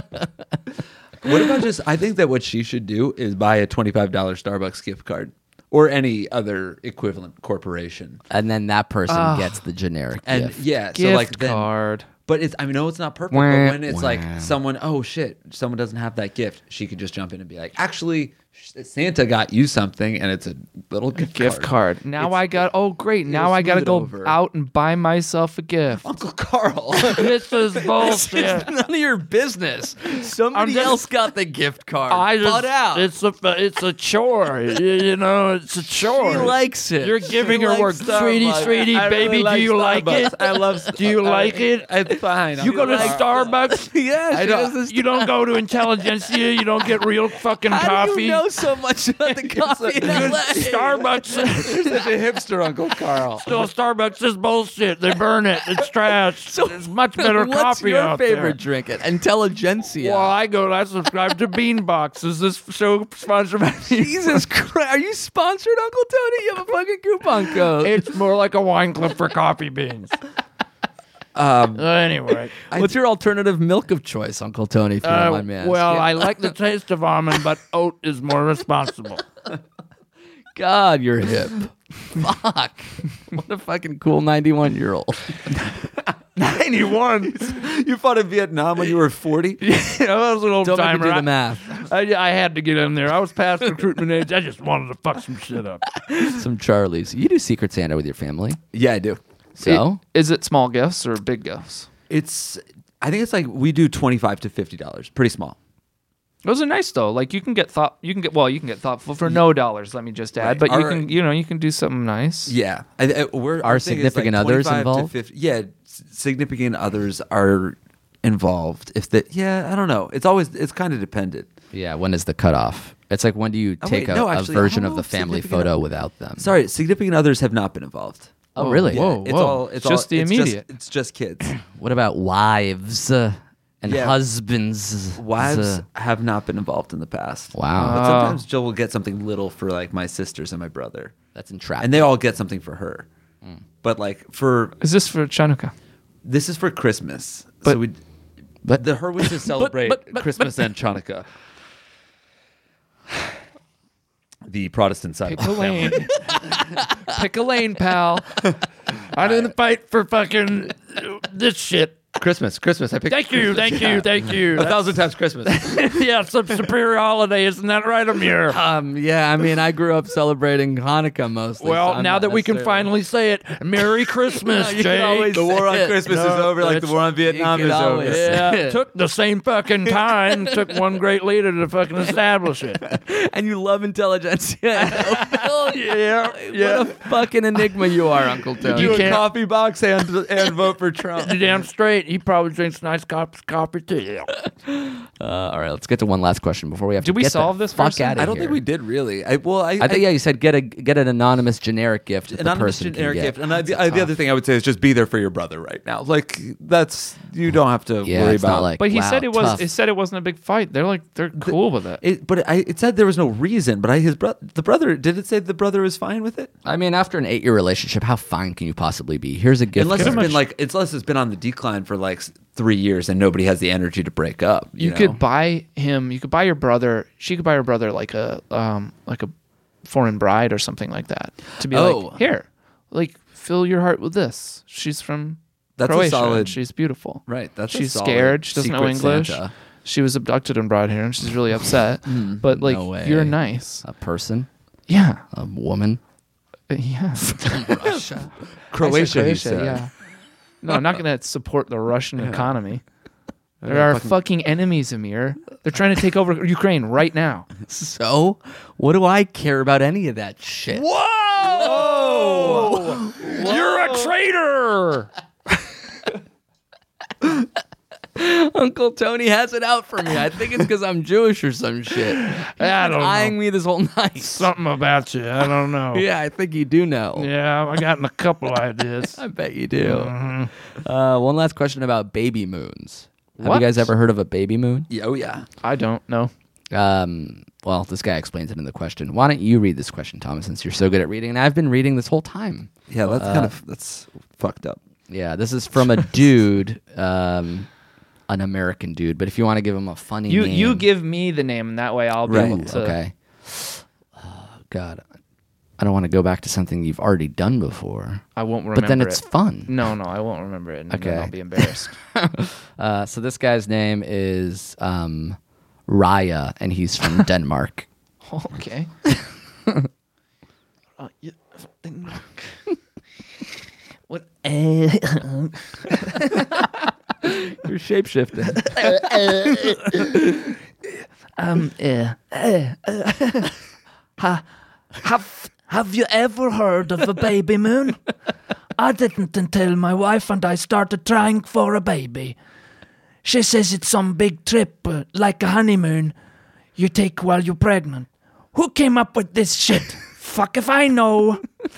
What about just? I think that what she should do is buy a twenty-five dollars Starbucks gift card or any other equivalent corporation. And then that person gets the generic And gift. yeah, so Gift like then, card. But it's I mean, no, it's not perfect. Wah, but when it's wah. like someone, oh shit, someone doesn't have that gift, she could just jump in and be like, actually, Santa got you something, and it's a little gift, Gift card. Now It's- I got. Oh great! Now it'll I got to smooth it go over. out and buy myself a gift. Uncle Carl. This is bullshit. None of your business. Somebody just- else got the gift card. I just, Butt out. It's a it's a chore. You, you know, it's a chore. She likes it. You're giving She her work, likes sweetie, Starbucks. sweetie, I really baby. like do you like Starbucks. it? I love. Do you like it? It's fine. You go to Starbucks. Starbucks. Yeah, I she don't- does this. You don't go to Intelligentsia. You don't get real fucking How coffee. do you know so much about the coffee in L A? Starbucks. You're such a hipster, Uncle Carl. Still, Starbucks is bullshit. They burn it. It's trash. There's much better What's coffee your out favorite there. drink at Intelligentsia? Well, I go. I subscribe to Beanbox. Is this show sponsored by Jesus Christ. Are you sponsored, Uncle Tony? You have a fucking coupon code. It's more like a wine clip for coffee beans. Um. Anyway, What's your alternative milk of choice, Uncle Tony, if you don't uh, mind me asking? well, I like the taste of almond, but oat is more responsible. God, you're hip. Fuck. What a fucking cool ninety-one-year-old. ninety-one. You fought in Vietnam when you were forty? Yeah, I was an old Don't make me timer. do I- the math. I, I had to get in there. I was past recruitment age. I just wanted to fuck some shit up. Some Charlies. You do Secret Santa with your family. Yeah, I do. So? Is it small gifts or big gifts? It's. I think it's like we do twenty-five to fifty dollars. Pretty small. Those are nice though. Like you can get thought. You can get well. You can get thoughtful for no dollars. Let me just add. Right. But you Our- can. You know. You can do something nice. Yeah, I, I, we're, Are our thing is significant like others twenty-five to involved? fifty Yeah, s- significant others are involved. If the yeah, I don't know. It's always it's kind of dependent. Yeah, when is the cutoff? It's like, when do you Oh, take wait, a, no, a actually, I version don't of know the if family significant- photo without them? Sorry, significant others have not been involved. Oh, really? Whoa. It's all. It's whoa. all. It's Just all, the it's immediate. Just, it's just kids. What about wives uh, and Yeah. husbands? Wives Uh, have not been involved in the past. Wow. But sometimes Jill will get something little for like my sisters and my brother, That's entrapping. and they all get something for her. But like for Is this for Chanukah? this is for Christmas, But- so we. but The her was to celebrate but- but- Christmas and Chanukah. The Protestant side Pick of a the family. lane. Pick a lane, pal. I didn't fight for fucking this shit. Christmas, Christmas. I picked. Thank you, Christmas, thank yeah. you, thank you. A thousand times Christmas. yeah, some superior holiday, isn't that right, Amir? um, yeah, I mean, I grew up celebrating Hanukkah mostly. Well, so I'm now not that we can necessarily- finally say it, Merry Christmas, You can Jake. always The war on say it. Christmas No, is over, like the it's- war on Vietnam you is can over. always- Yeah, Yeah. took the same fucking time. Took one great leader to fucking establish it. And you love intelligentsia. yeah, What a fucking enigma you are, Uncle Tony. You Do a can't- coffee box and and vote for Trump. You're damn straight. He probably drinks nice cups of coffee too. Uh, all right, let's get to one last question before we have Did to we get solve the this fuck first? out of I don't here. think we did really. I well, I, I think yeah, you said get a get an anonymous generic gift. That anonymous the person generic can get. gift. And I, the, I, the other thing I would say is just be there for your brother right now. Like that's you don't have to Yeah, worry it's about. not like. But he wow, said it was. tough. It said it wasn't a big fight. They're like they're cool with it. It, but I, it said there was no reason. But I, his brother, the brother, did it say the brother was fine with it? I mean, after an eight-year relationship, how fine can you possibly be? Here's a gift. Unless to it's her. been like, unless it's been on the decline for like s- three years and nobody has the energy to break up. You, You know? could buy him. You could buy your brother. She could buy her brother like a um like a foreign bride or something like that. To be Oh. like, here, like fill your heart with this. She's from That's a Croatia. solid- and she's beautiful. right. That's a She's solid scared. She doesn't know Secret English. Santa. She was abducted and brought here, and she's really upset. but like, no way. you're nice. a person, Yeah, a woman. Uh, yeah. Russia. Croatia, I he said said. yeah. No, I'm not going to support the Russian economy. They're our fucking enemies, Amir. They're trying to take over Ukraine right now. So, what do I care about any of that shit? Whoa! You're a traitor! Uncle Tony has it out for me. I think it's because I'm Jewish or some shit. He's I been don't know. eyeing me this whole night. Something about you. I don't know. Yeah, I think you do know. Yeah, I got a couple ideas. I bet you do. Uh, one last question about baby moons. Have What? you guys ever heard of a baby moon? Yeah, oh yeah. I don't know. Um, well, this guy explains it in the question. Why don't you read this question, Thomas, since you're so good at reading? And I've been reading this whole time. Yeah, that's kind of that's fucked up. Yeah, this is from a dude, um, an American dude. But if you want to give him a funny You name, you give me the name, and that way I'll be Right, able to. okay. Oh, God, I don't want to go back to something you've already done before. I won't remember But then it's it. fun. No, no, I won't remember it. And Okay. then I'll be embarrassed. Uh, so this guy's name is um, Raya, and he's from Denmark. Okay. uh, yeah, what? You're shapeshifting. um. Uh, uh, uh, ha, have Have you ever heard of a baby moon? I didn't until my wife and I started trying for a baby. She says it's some big trip, uh, like a honeymoon, you take while you're pregnant. Who came up with this shit? Fuck if I know.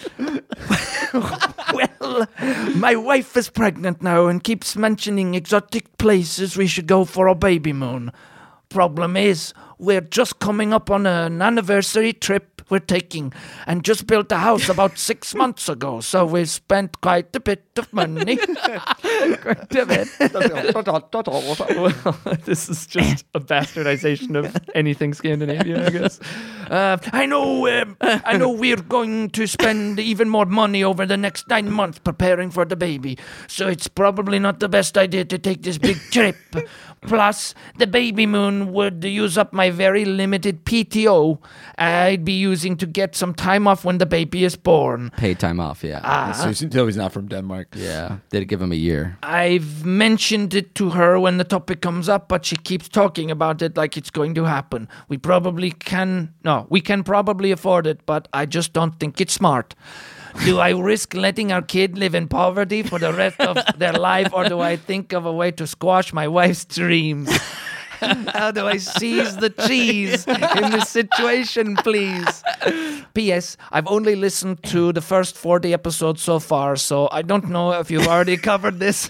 Well, my wife is pregnant now and keeps mentioning exotic places we should go for a baby moon. Problem is, we're just coming up on an anniversary trip we're taking and just built a house about six months ago, so we've spent quite a bit of money. Quite a bit. Well, this is just a bastardization of anything Scandinavian, I guess. Uh, I know. Um, I know we're going to spend even more money over the next nine months preparing for the baby, so it's probably not the best idea to take this big trip. Plus, the baby moon would use up my very limited P T O I'd be using to get some time off when the baby is born. Paid time off, yeah. Ah. So you know he's not from Denmark. Yeah, did give him a year. I've mentioned it to her when the topic comes up, but she keeps talking about it like it's going to happen. We probably can, no, we can probably afford it, but I just don't think it's smart. Do I risk letting our kid live in poverty for the rest of their life, or do I think of a way to squash my wife's dreams? How do I seize the cheese in this situation, please? P S. I've only listened to the first forty episodes so far, so I don't know if you've already covered this.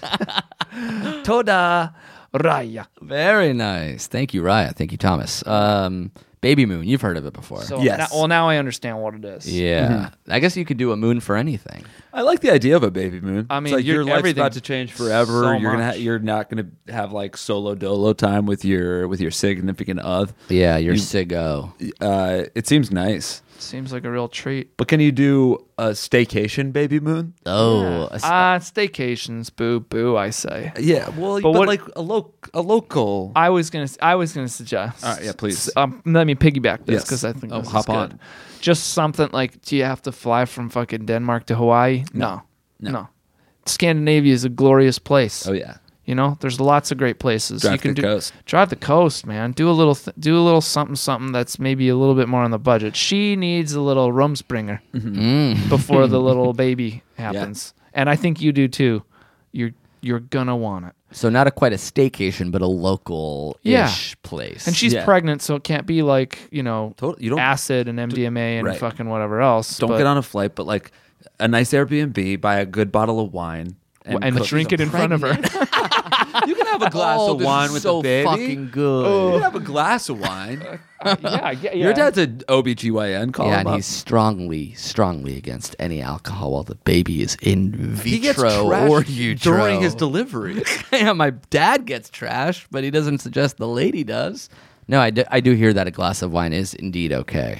Toda Raya. Very nice. Thank you, Raya. Thank you, Thomas. Um, Baby moon. You've heard of it before. So Yes. now, well, now I understand what it is. Yeah. I guess you could do a moon for anything. I like the idea of a baby moon. I mean, it's like you're- your life's everything- about to change forever. so you're gonna ha- much. you're not gonna have like solo dolo time with your with your significant other. Yeah, you're Sigo. Uh, it seems nice. Seems like a real treat. But can you do a staycation baby moon? Oh, a- Ah, staycations, boo, boo. I say. Yeah, well, But but, what- like a lo- a local. I was gonna. I was gonna suggest. All right, yeah, please. Um, let me piggyback this Yes. because I think Oh, this hop is good. on. Just something like, do you have to fly from fucking Denmark to Hawaii? No, No. no. Scandinavia is a glorious place. oh yeah, You know, there's lots of great places. Drive you can the do, coast. Drive the coast, man. Do a little, th- do a little something, something that's maybe a little bit more on the budget. She needs a little Rumspringer Mm. before the little baby happens, and I think you do too. You're you're gonna want it. So not a quite a staycation, but a local-ish Yeah. place. And she's Yeah. pregnant, so it can't be like, you know, Total- you don't- acid and M D M A and right. fucking whatever else. don't but- get on a flight, but like a nice Airbnb, buy a good bottle of wine, and, cook- drink it in front of her. You can have a glass oh, of this wine is with so the baby. fucking good. You can have a glass of wine. yeah, yeah, yeah. Your dad's an O B G Y N. Call Yeah, him and up. he's strongly, strongly against any alcohol while the baby is in vitro he gets or trashed utero. during his delivery. Yeah, my dad gets trashed, but he doesn't suggest the lady does. No, I do, I do hear that a glass of wine is indeed okay.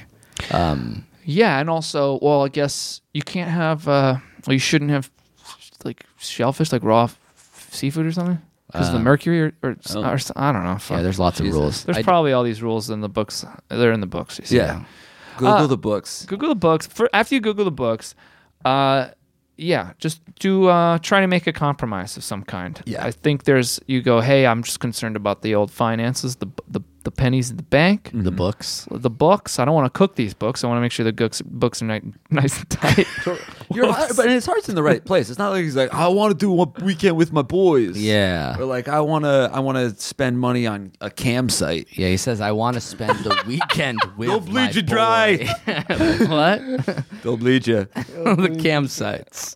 Um, Yeah, and also, well, I guess you can't have. Uh, well, you shouldn't have like shellfish, like raw f- seafood or something, because of the mercury or, or, oh. or s- I don't know. Fuck. yeah, there's lots Jesus. of rules. There's I- probably all these rules in the books. They're in the books. You see. Yeah. Google Uh, the books. Google the books. For after you Google the books, uh, yeah, just do uh, try to make a compromise of some kind. Yeah. I think there's you go. Hey, I'm just concerned about the old finances, the the the pennies in the bank, the books. the books. I don't want to cook these books. I want to make sure the books books are ni- nice and tight. Your heart, but his heart's in the right place. It's not like he's like, I want to do one weekend with my boys. Yeah. Or like, I want to, I want to spend money on a campsite. Yeah, he says, I want to spend the weekend with They'll bleed my you dry. boy." What? They'll bleed you. The campsites.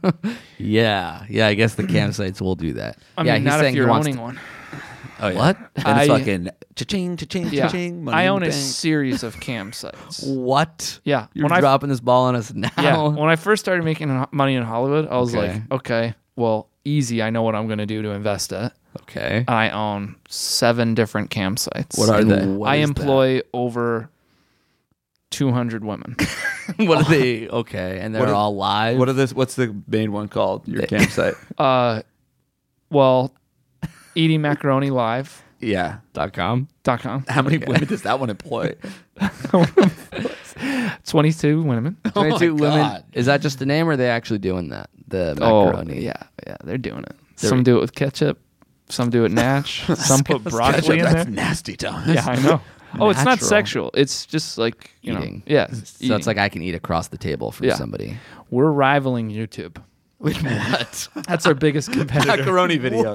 yeah, yeah. I guess the campsites will do that. I yeah, mean, he's not saying if he you're wants owning to- one. Oh, yeah. What? And it's I- fucking cha-ching, cha-ching, Yeah, cha-ching. Money I in own the a bank. series of campsites. What? Yeah, You're when I dropping this ball on us now. yeah when I first started making ho- money in Hollywood, I was Okay. like, okay, well, easy. I know what I'm going to do to invest it. Okay. I own seven different campsites. What are And they? what I is employ over two hundred women. that? What are they? Okay, and they're What are- all live. What are this? What's the main one called? Your campsite. Uh, well, eating macaroni live Yeah. dot com? dot com. How many women does that one employ? twenty-two women. Twenty-two my women. God. Is that just the name, or are they actually doing that? The Oh, macaroni. yeah, yeah, they're doing it. Some do it with ketchup. Some do it natch. Some put broccoli in That's there. nasty, Thomas. Yeah, I know. Oh, it's not Natural. sexual. It's just like you Eating. know. Yeah. So it's like I can eat across the table from Yeah. somebody. we're rivaling YouTube. What? That's our biggest competitor. Macaroni videos.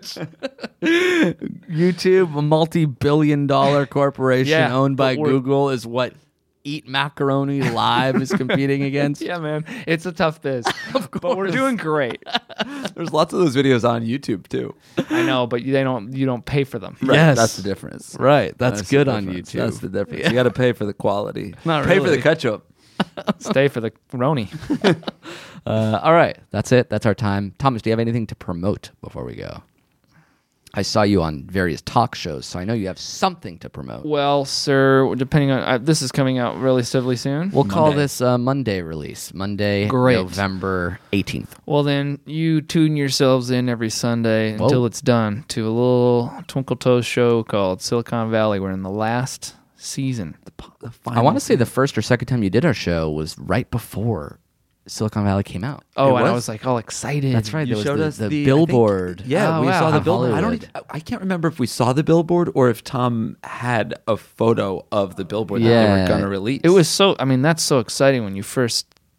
YouTube, a multi-billion-dollar corporation Yeah, owned by but we're- Google, is what Eat Macaroni Live is competing against. Yeah, man, it's a tough biz, but we're doing great. There's lots of those videos on YouTube too. I know, but they don't. You don't pay for them. Right. Yes. That's the difference. Right, that's, the good on difference. YouTube. That's the difference. You got to pay for the quality. Not pay for really. the ketchup. Stay for the Roni. Uh, all right, that's it. That's our time. Thomas, do you have anything to promote before we go? I saw you on various talk shows, so I know you have something to promote. Well, sir, depending on uh, this is coming out relatively soon. We'll call Monday. this uh, Monday release, Monday, Great. November eighteenth. Well, then you tune yourselves in every Sunday Whoa. until it's done to a little Twinkle Toes show called Silicon Valley. We're in the last season. I want to say the first or second time you did our show was right before Silicon Valley came out. Oh, It and I was? was like all excited. That's right. You there was showed the, us the, the, I billboard. think- yeah, Oh, we wow. saw the Of billboard. I don't. Hollywood. Even, I can't remember if we saw the billboard or if Tom had a photo of the billboard that they Yeah. were gonna release. It was so. I mean, that's so exciting when you first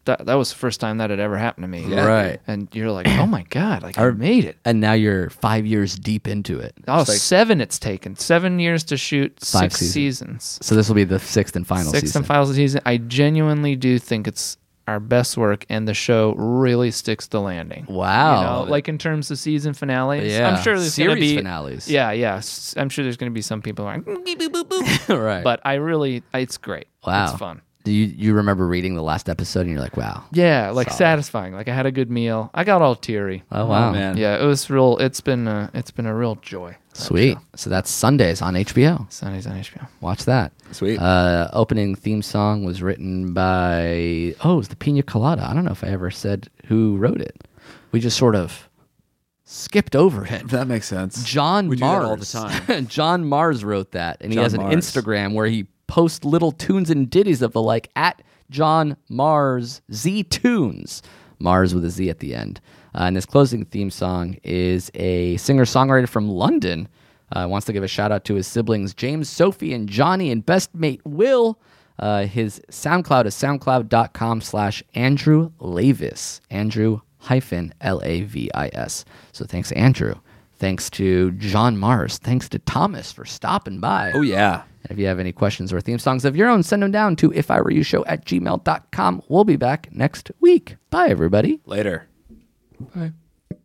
that that was the first time that had ever happened to me. Yeah. Right. And you're like, oh my God, like I made it. And now you're five years deep into it. Oh, It's like- seven it's taken. Seven years to shoot Five six seasons. seasons. So this will be the sixth and final Sixth season. and final season. I genuinely do think it's our best work, and the show really sticks the landing. Wow. You know, like in terms of season finales. Yeah. I'm sure there's going to Series be finales. Yeah, yeah. S- I'm sure there's going to be some people who are like, "Mm, beep, boop, boop, boop." Right. But I really, it's great. Wow. It's fun. Do you you remember reading the last episode and you're like, wow. Yeah, like Solid. satisfying. Like I had a good meal. I got all teary. Oh wow. man. Yeah, it was real. It's been a, it's been a real joy. that Sweet. show. So that's Sundays on H B O. Sundays on H B O. Watch that. Sweet. Uh, opening theme song was written by oh, it was the Pina Colada. I don't know if I ever said who wrote it. We just sort of skipped over it. That makes sense. John we Mars. do that all the time. John Mars wrote that, and he John has an Mars. Instagram where he posts little tunes and ditties of the like at John Mars Z Tunes, Mars with a Z at the end. Uh, and this closing theme song is a singer-songwriter from London. Uh, wants to give a shout out to his siblings James, Sophie, and Johnny, and best mate Will. Uh, his SoundCloud is soundcloud.com slash Andrew Lavis. Andrew hyphen L A V I S. So thanks, Andrew. Thanks to John Mars. Thanks to Thomas for stopping by. Oh, yeah. And if you have any questions or theme songs of your own, send them down to if I were you show at gmail dot com. We'll be back next week. Bye, everybody. Later. Bye.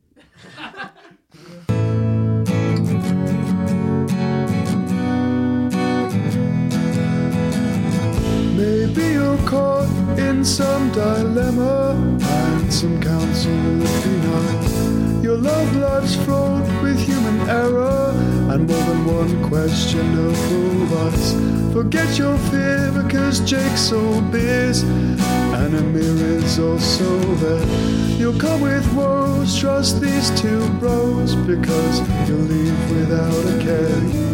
Maybe you're caught in some dilemma, and some counsel would be nice. Your love life's fraught with human error, and more than one questionable vice. Forget your fear, because Jake's all biz, and Amir is also there. You'll come with woes, trust these two bros, because you'll leave without a care.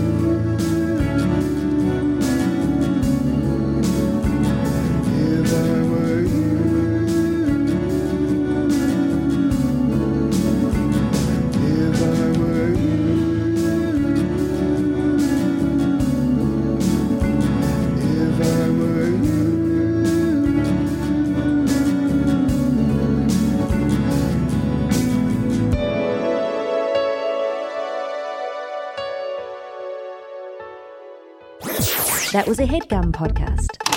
If I were you, if I were you, if I were you. That was a HeadGum podcast.